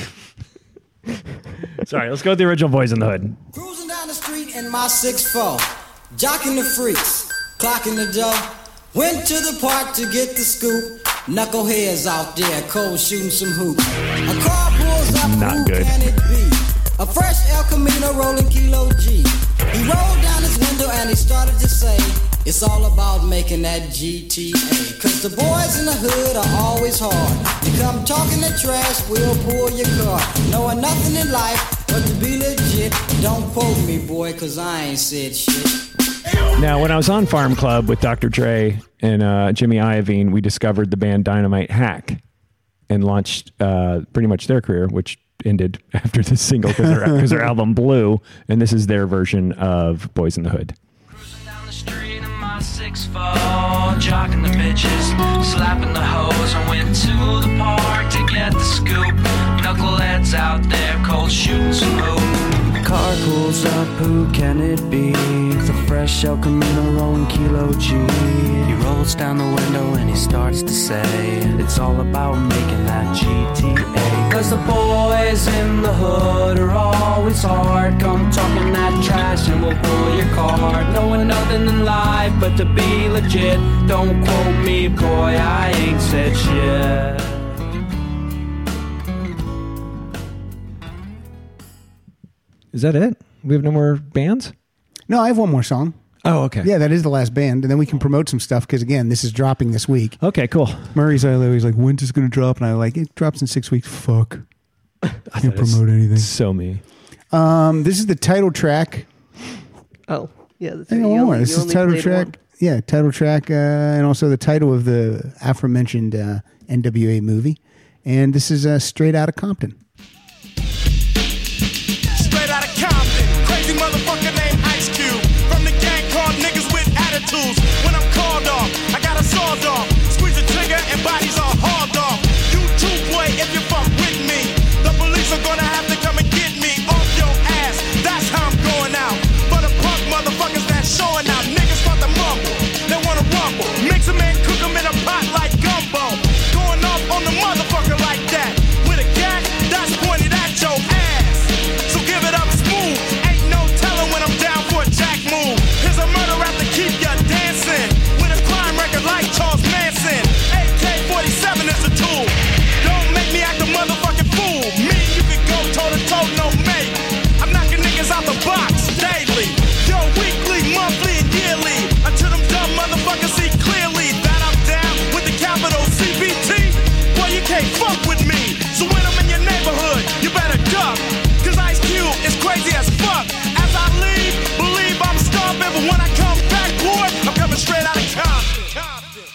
Sorry. Let's go with the original Boys in the Hood. Cruising down the street in my 6'4", jocking the freaks, clocking the dough. Went to the park to get the scoop. Knuckleheads out there, cold shooting some hoops. A car pulls up, Not who good. can it be? A fresh El Camino rolling Kilo G. He rolled down his window and he started to say, it's all about making that GTA. Cause the boys in the hood are always hard. You come talking that trash, we'll pull your car. Knowing nothing in life but to be legit. Don't quote me, boy, cause I ain't said shit. Now, when I was on Farm Club with Dr. Dre and Jimmy Iovine, we discovered the band Dynamite Hack and launched pretty much their career, which ended after this single because their album blew. And this is their version of Boys in the Hood. Cruising down the street in my 6'4", jocking the bitches, slapping the hoes. I went to the park to get the scoop. Knuckleheads out there, cold shooting some hoop. Car pulls up, who can it be? The fresh El Camino rolling Kilo G. He rolls down the window and he starts to say, it's all about making that GTA. Cause the boys in the hood are always hard. Come talking that trash and we'll pull your card. Knowing nothing in life but to be legit. Don't quote me, boy, I ain't said shit. Is that it? We have no more bands? No, I have one more song. Oh, okay. Yeah, that is the last band, and then we can promote some stuff because again, this is dropping this week. Okay, cool. Murray's always like, "When's this going to drop?" And I like, "It drops in 6 weeks." Fuck, I can't promote anything. So me. This is the title track. Oh, yeah. That's Hang right. on, You more. only- This you is only title played track. one. Yeah, title track, and also the title of the aforementioned NWA movie. And this is Straight Outta Compton. Straight out of Compton, crazy motherfucker named Ice Cube. From the gang called niggas with attitudes. When I'm called off, I got a sawed off. Squeeze the trigger and bodies are hauled off. You too, boy, if you fuck with me. The police are gonna have to come and get me off your ass. That's how I'm going out. For the punk motherfuckers that's showing out. Niggas want to mumble, they wanna rumble. Mix them and cook them in a pot like gumbo. Going off on the motherfucker like that. With a gat, that's point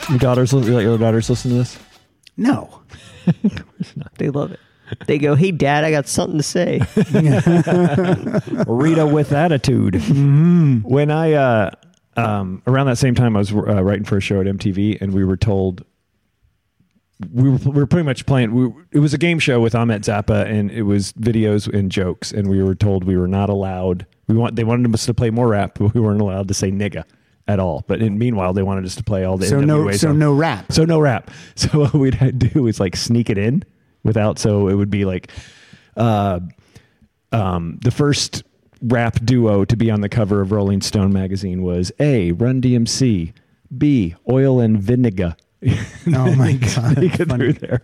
Your daughters listen to this? No. They love it. They go, "Hey, Dad, I got something to say." Rita with attitude. When I around that same time, I was writing for a show at MTV, and we were told we were pretty much playing. It was a game show with Ahmet Zappa, and it was videos and jokes, and we were told we were not allowed. They wanted us to play more rap, but we weren't allowed to say nigga at all. But meanwhile, they wanted us to play all the NWA songs. no rap. So no rap. So what we'd had to do is like sneak it in without. So it would be like the first rap duo to be on the cover of Rolling Stone magazine was A, Run DMC, B, Oil and Vinegar. Oh my God. Sneak it through there.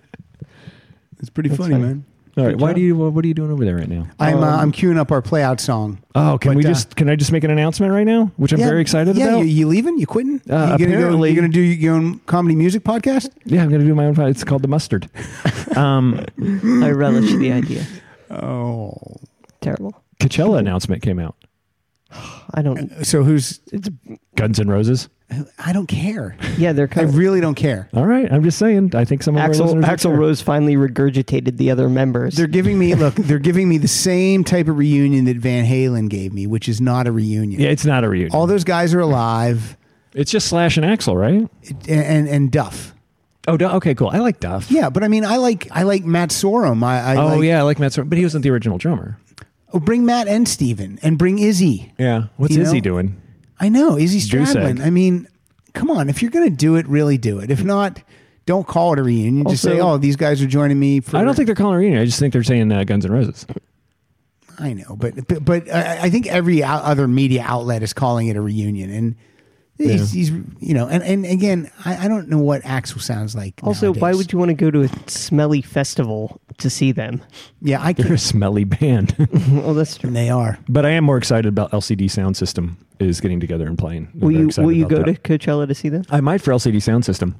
It's pretty funny, man. All right. What are you doing over there right now? I'm queuing up our play out song. Oh, can But, I just make an announcement right now, which I'm very excited about? Yeah, you leaving? You quitting? Apparently. You gonna do your own comedy music podcast? Yeah, I'm going to do my own. It's called The Mustard. I relish the idea. Oh, Terrible. Coachella announcement came out. I don't. so who's? Guns N' Roses. I don't care. Yeah, they're I kind of. really don't care. All right, I'm just saying. I think some of our listeners will Axl care. Rose finally regurgitated the other members. They're giving me They're giving me the same type of reunion that Van Halen gave me, which is not a reunion. Yeah, it's not a reunion. All those guys are alive, It's just Slash and Axl, right? and Duff. Oh, okay, cool. I like Duff. Yeah, but I mean, I like Matt Sorum. I I like Matt Sorum, but he wasn't the original drummer. Oh, bring Matt and Steven and bring Izzy. Yeah. What's You Izzy know? doing? I know Izzy Goose Stradlin. egg. I mean, come on, if you're going to do it, really do it. If not, don't call it a reunion. Just say, Also- "Oh, these guys are joining me." For I don't think they're calling it a reunion. I just think they're saying Guns N' Roses. I know, but I think every other media outlet is calling it a reunion, and he's and again, I don't know what Axl sounds like. Also, nowadays. why would you want to go to a smelly festival to see them? Yeah, I They're a can. smelly band. Oh, that's true. They are. But I am more excited about LCD Sound System is getting together and playing. I'm Will very you excited go about to that. Coachella to see them? I might for LCD Sound System.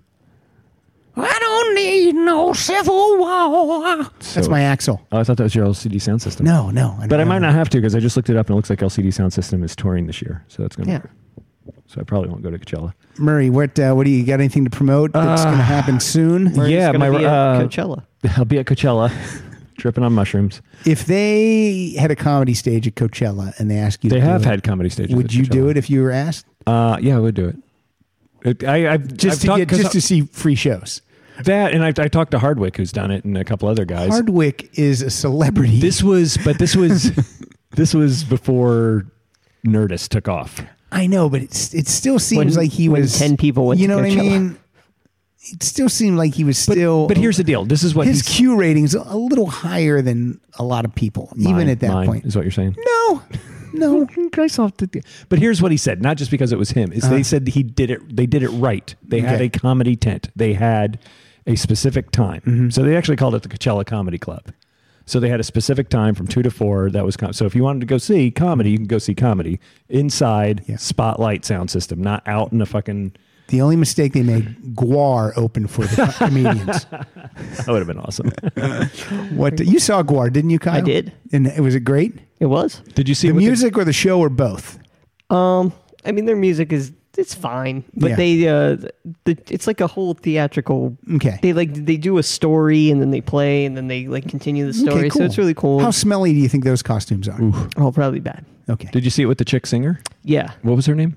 I don't need no civil war. That's my Axl. Oh, I thought that was your LCD Sound System. No. But I might not have to because I just looked it up and it looks like LCD Sound System is touring this year. So that's going to Yeah. So I probably won't go to Coachella. Murray, what do you got? Anything to promote that's going to happen soon? Murray's Yeah, gonna my be at Coachella. I'll be at Coachella, tripping on mushrooms. If they had a comedy stage at Coachella and they asked you, They to have do it, had comedy stages. would at you do Coachella. it if you were asked? Yeah, I would do it. I've Just talked- to see free shows. that, and I talked to Hardwick, who's done it, and a couple other guys. Hardwick is a celebrity. This was this was before Nerdist took off. I know, but it still seems When- like he when was 10 people went You to know what I Coachella. mean? It still seemed like he was But, still. but here's the deal. This is what his he's- Q ratings a little higher than a lot of people, even Mine- at that mine point. is what you're saying. No. But here's what he said. Not just because it was him. Is they said he did it. They did it right. They had Okay. a comedy tent. They had a specific time. So they actually called it the Coachella Comedy Club. So they had a specific time from 2 to 4. That was so if you wanted to go see comedy, you can go see comedy inside Yeah. Spotlight sound system, not out in a fucking. The only mistake they made, Guar opened for the comedians. That would have been awesome. What you saw Guar, didn't you, Kyle? I did. And was it great? It was. Did you see The what music or the show or both? I mean, their music it's fine, but Yeah. it's like a whole theatrical. Okay. They do a story and then they play and then they like continue the story. Okay, cool. So it's really cool. How smelly do you think those costumes are? Oh, probably bad. Okay. Did you see it with the chick singer? Yeah. What was her name?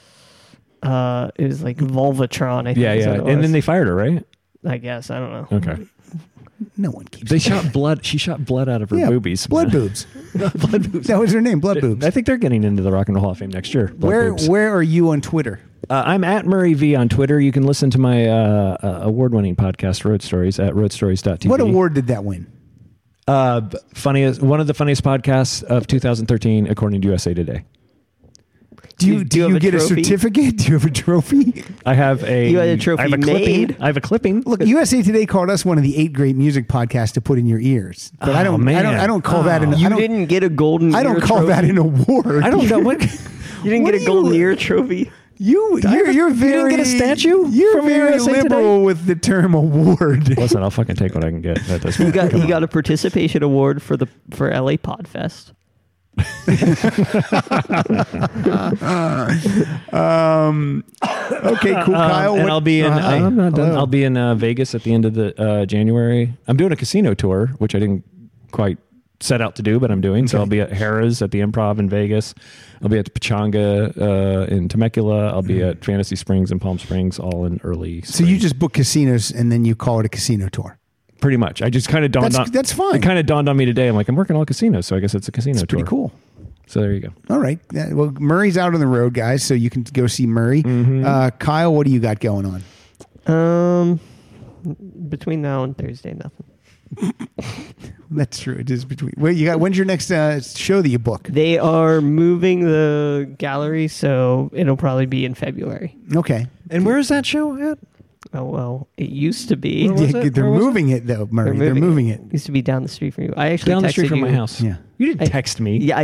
It was like Volvatron. I think Yeah, is yeah. what it And was. then they fired her, right? I guess I don't know. Okay. No one keeps. They shot blood. She shot blood out of her boobies. Blood boobs. Blood boobs. That was her name. Blood boobs. I think they're getting into the Rock and Roll Hall of Fame next year. Blood Where boobs. Where are you on Twitter? I'm at Murray V on Twitter. You can listen to my award-winning podcast, Road Stories, at roadstories.tv. What award did that win? Funniest, one of the funniest podcasts of 2013, according to USA Today. Do you have a get a trophy? certificate? Do you have a trophy? I have a. You had a trophy I have a clipping. made? I have a clipping. Look, USA Today called us one of the 8 great music podcasts to put in your ears, but I Oh, don't. man. I don't call that an. You I don't, didn't get a golden. I don't ear call trophy. that an award. I don't know what. You didn't What get are a golden you- ear trophy. You're very. you didn't get a statue You're from very USA Today? liberal with the term award. Listen, I'll fucking take what I can get at this point. You got a participation award for LA Podfest. Okay, cool, Kyle. And what- I'll be in. hi. I'm not done. Hello. I'll be in Vegas at the end of the January. I'm doing a casino tour, which I didn't quite set out to do, but I'm doing. So Okay. I'll be at Harrah's at the Improv in Vegas. I'll be at the Pechanga in Temecula. I'll be at Fantasy Springs and Palm Springs, all in early. So spring. you just book casinos and then you call it a casino tour. pretty much. I just kind of dawned on. That's fine. It kind of dawned on me today. I'm like, I'm working all casinos, so I guess it's a casino It's pretty tour. cool. So there you go. All right. Well, Murray's out on the road, guys, so you can go see Murray. Kyle, what do you got going on? Between now and Thursday, nothing. That's true. It is between. Well, you got. When's your next show that you book? They are moving the gallery, so it'll probably be in February. Okay. And where is that show at? Oh well, it used to be. Where was Yeah, it? they're Where was moving it though, Murray. They're moving it. Used to be down the street from you. I actually Down the texted street from my you- house. Yeah. You didn't I- text me. Yeah,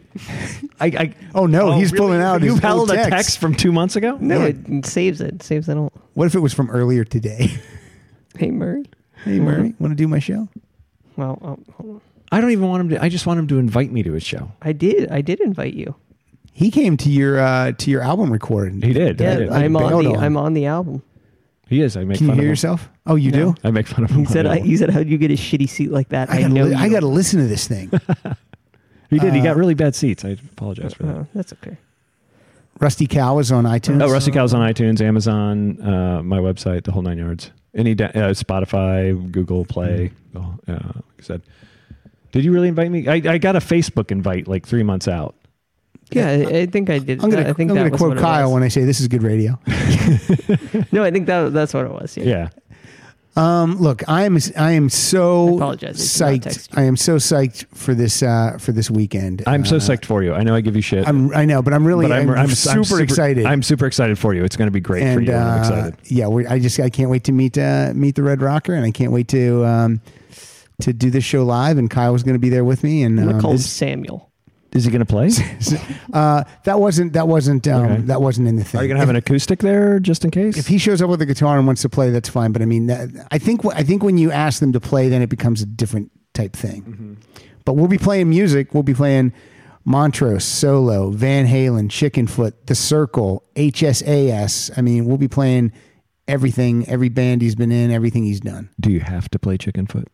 I Oh no, he's really? pulling out. You his held old a text from 2 months ago? no, Yeah. it saves it. It saves it all. What if it was from earlier today? Hey Murray. Hey Murray, want to do my show? Well, hold on. I don't even want him to. I just want him to invite me to his show. I did invite you. He came to your album recording. He did. I Yeah, did. I'm bailed on on him. I'm on the album. He is. I make Can you fun hear of him. yourself? Oh, you do? I make fun of him. He said, on the "You said how'd you get a shitty seat like that?" I know got you. to listen to this thing. He did. He got really bad seats. I apologize for that. Oh, that's okay. Rusty Cow is on iTunes. Oh, Rusty Cow's on iTunes, Amazon, my website, the whole 9 yards. Spotify, Google Play. Like I said, did you really invite me? I got a Facebook invite like 3 months out. Yeah, I think I did. I'm I gonna think that was quote what it Kyle was. when I say this is good radio. No, I think that's what it was. Yeah. Yeah. Look, I am so I apologize, I did not text psyched. you. I am so psyched for this weekend. I'm so psyched for you. I know I give you shit. I know, but I'm really but I'm super excited. I'm super excited for you. It's going to be great for and you. I'm excited. yeah, I can't wait to meet the Red Rocker, and I can't wait to do this show live. And Kyle was going to be there with me. And I'm gonna call him Samuel. Is he going to play? that wasn't in the thing. Are you going to have an acoustic there just in case? If he shows up with a guitar and wants to play, that's fine. But I mean, I think when you ask them to play, then it becomes a different type thing. Mm-hmm. But we'll be playing music. We'll be playing Montrose, Solo, Van Halen, Chickenfoot, The Circle, HSAS. I mean, we'll be playing everything, every band he's been in, everything he's done. Do you have to play Chickenfoot?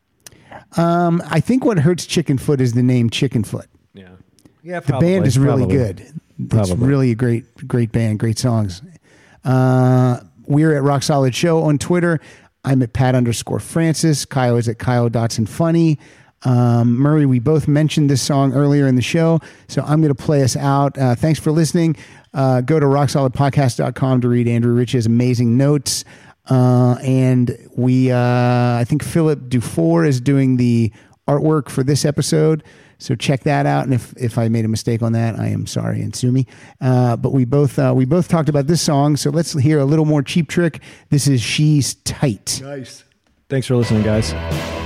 I think what hurts Chickenfoot is the name Chickenfoot. Yeah. Yeah, The band is really good. It's Probably. really a great band, great songs. We're at Rock Solid Show on Twitter. I'm at Pat_Francis. Kyle is at Kyle Dotson Funny. Murray, we both mentioned this song earlier in the show, so I'm going to play us out. Thanks for listening. Go to rocksolidpodcast.com to read Andrew Rich's amazing notes. And I think Philip Dufour is doing the artwork for this episode. So check that out. And if I made a mistake on that, I am sorry and sue me. But we both talked about this song. So let's hear a little more Cheap Trick. This is She's Tight. Nice. Thanks for listening, guys.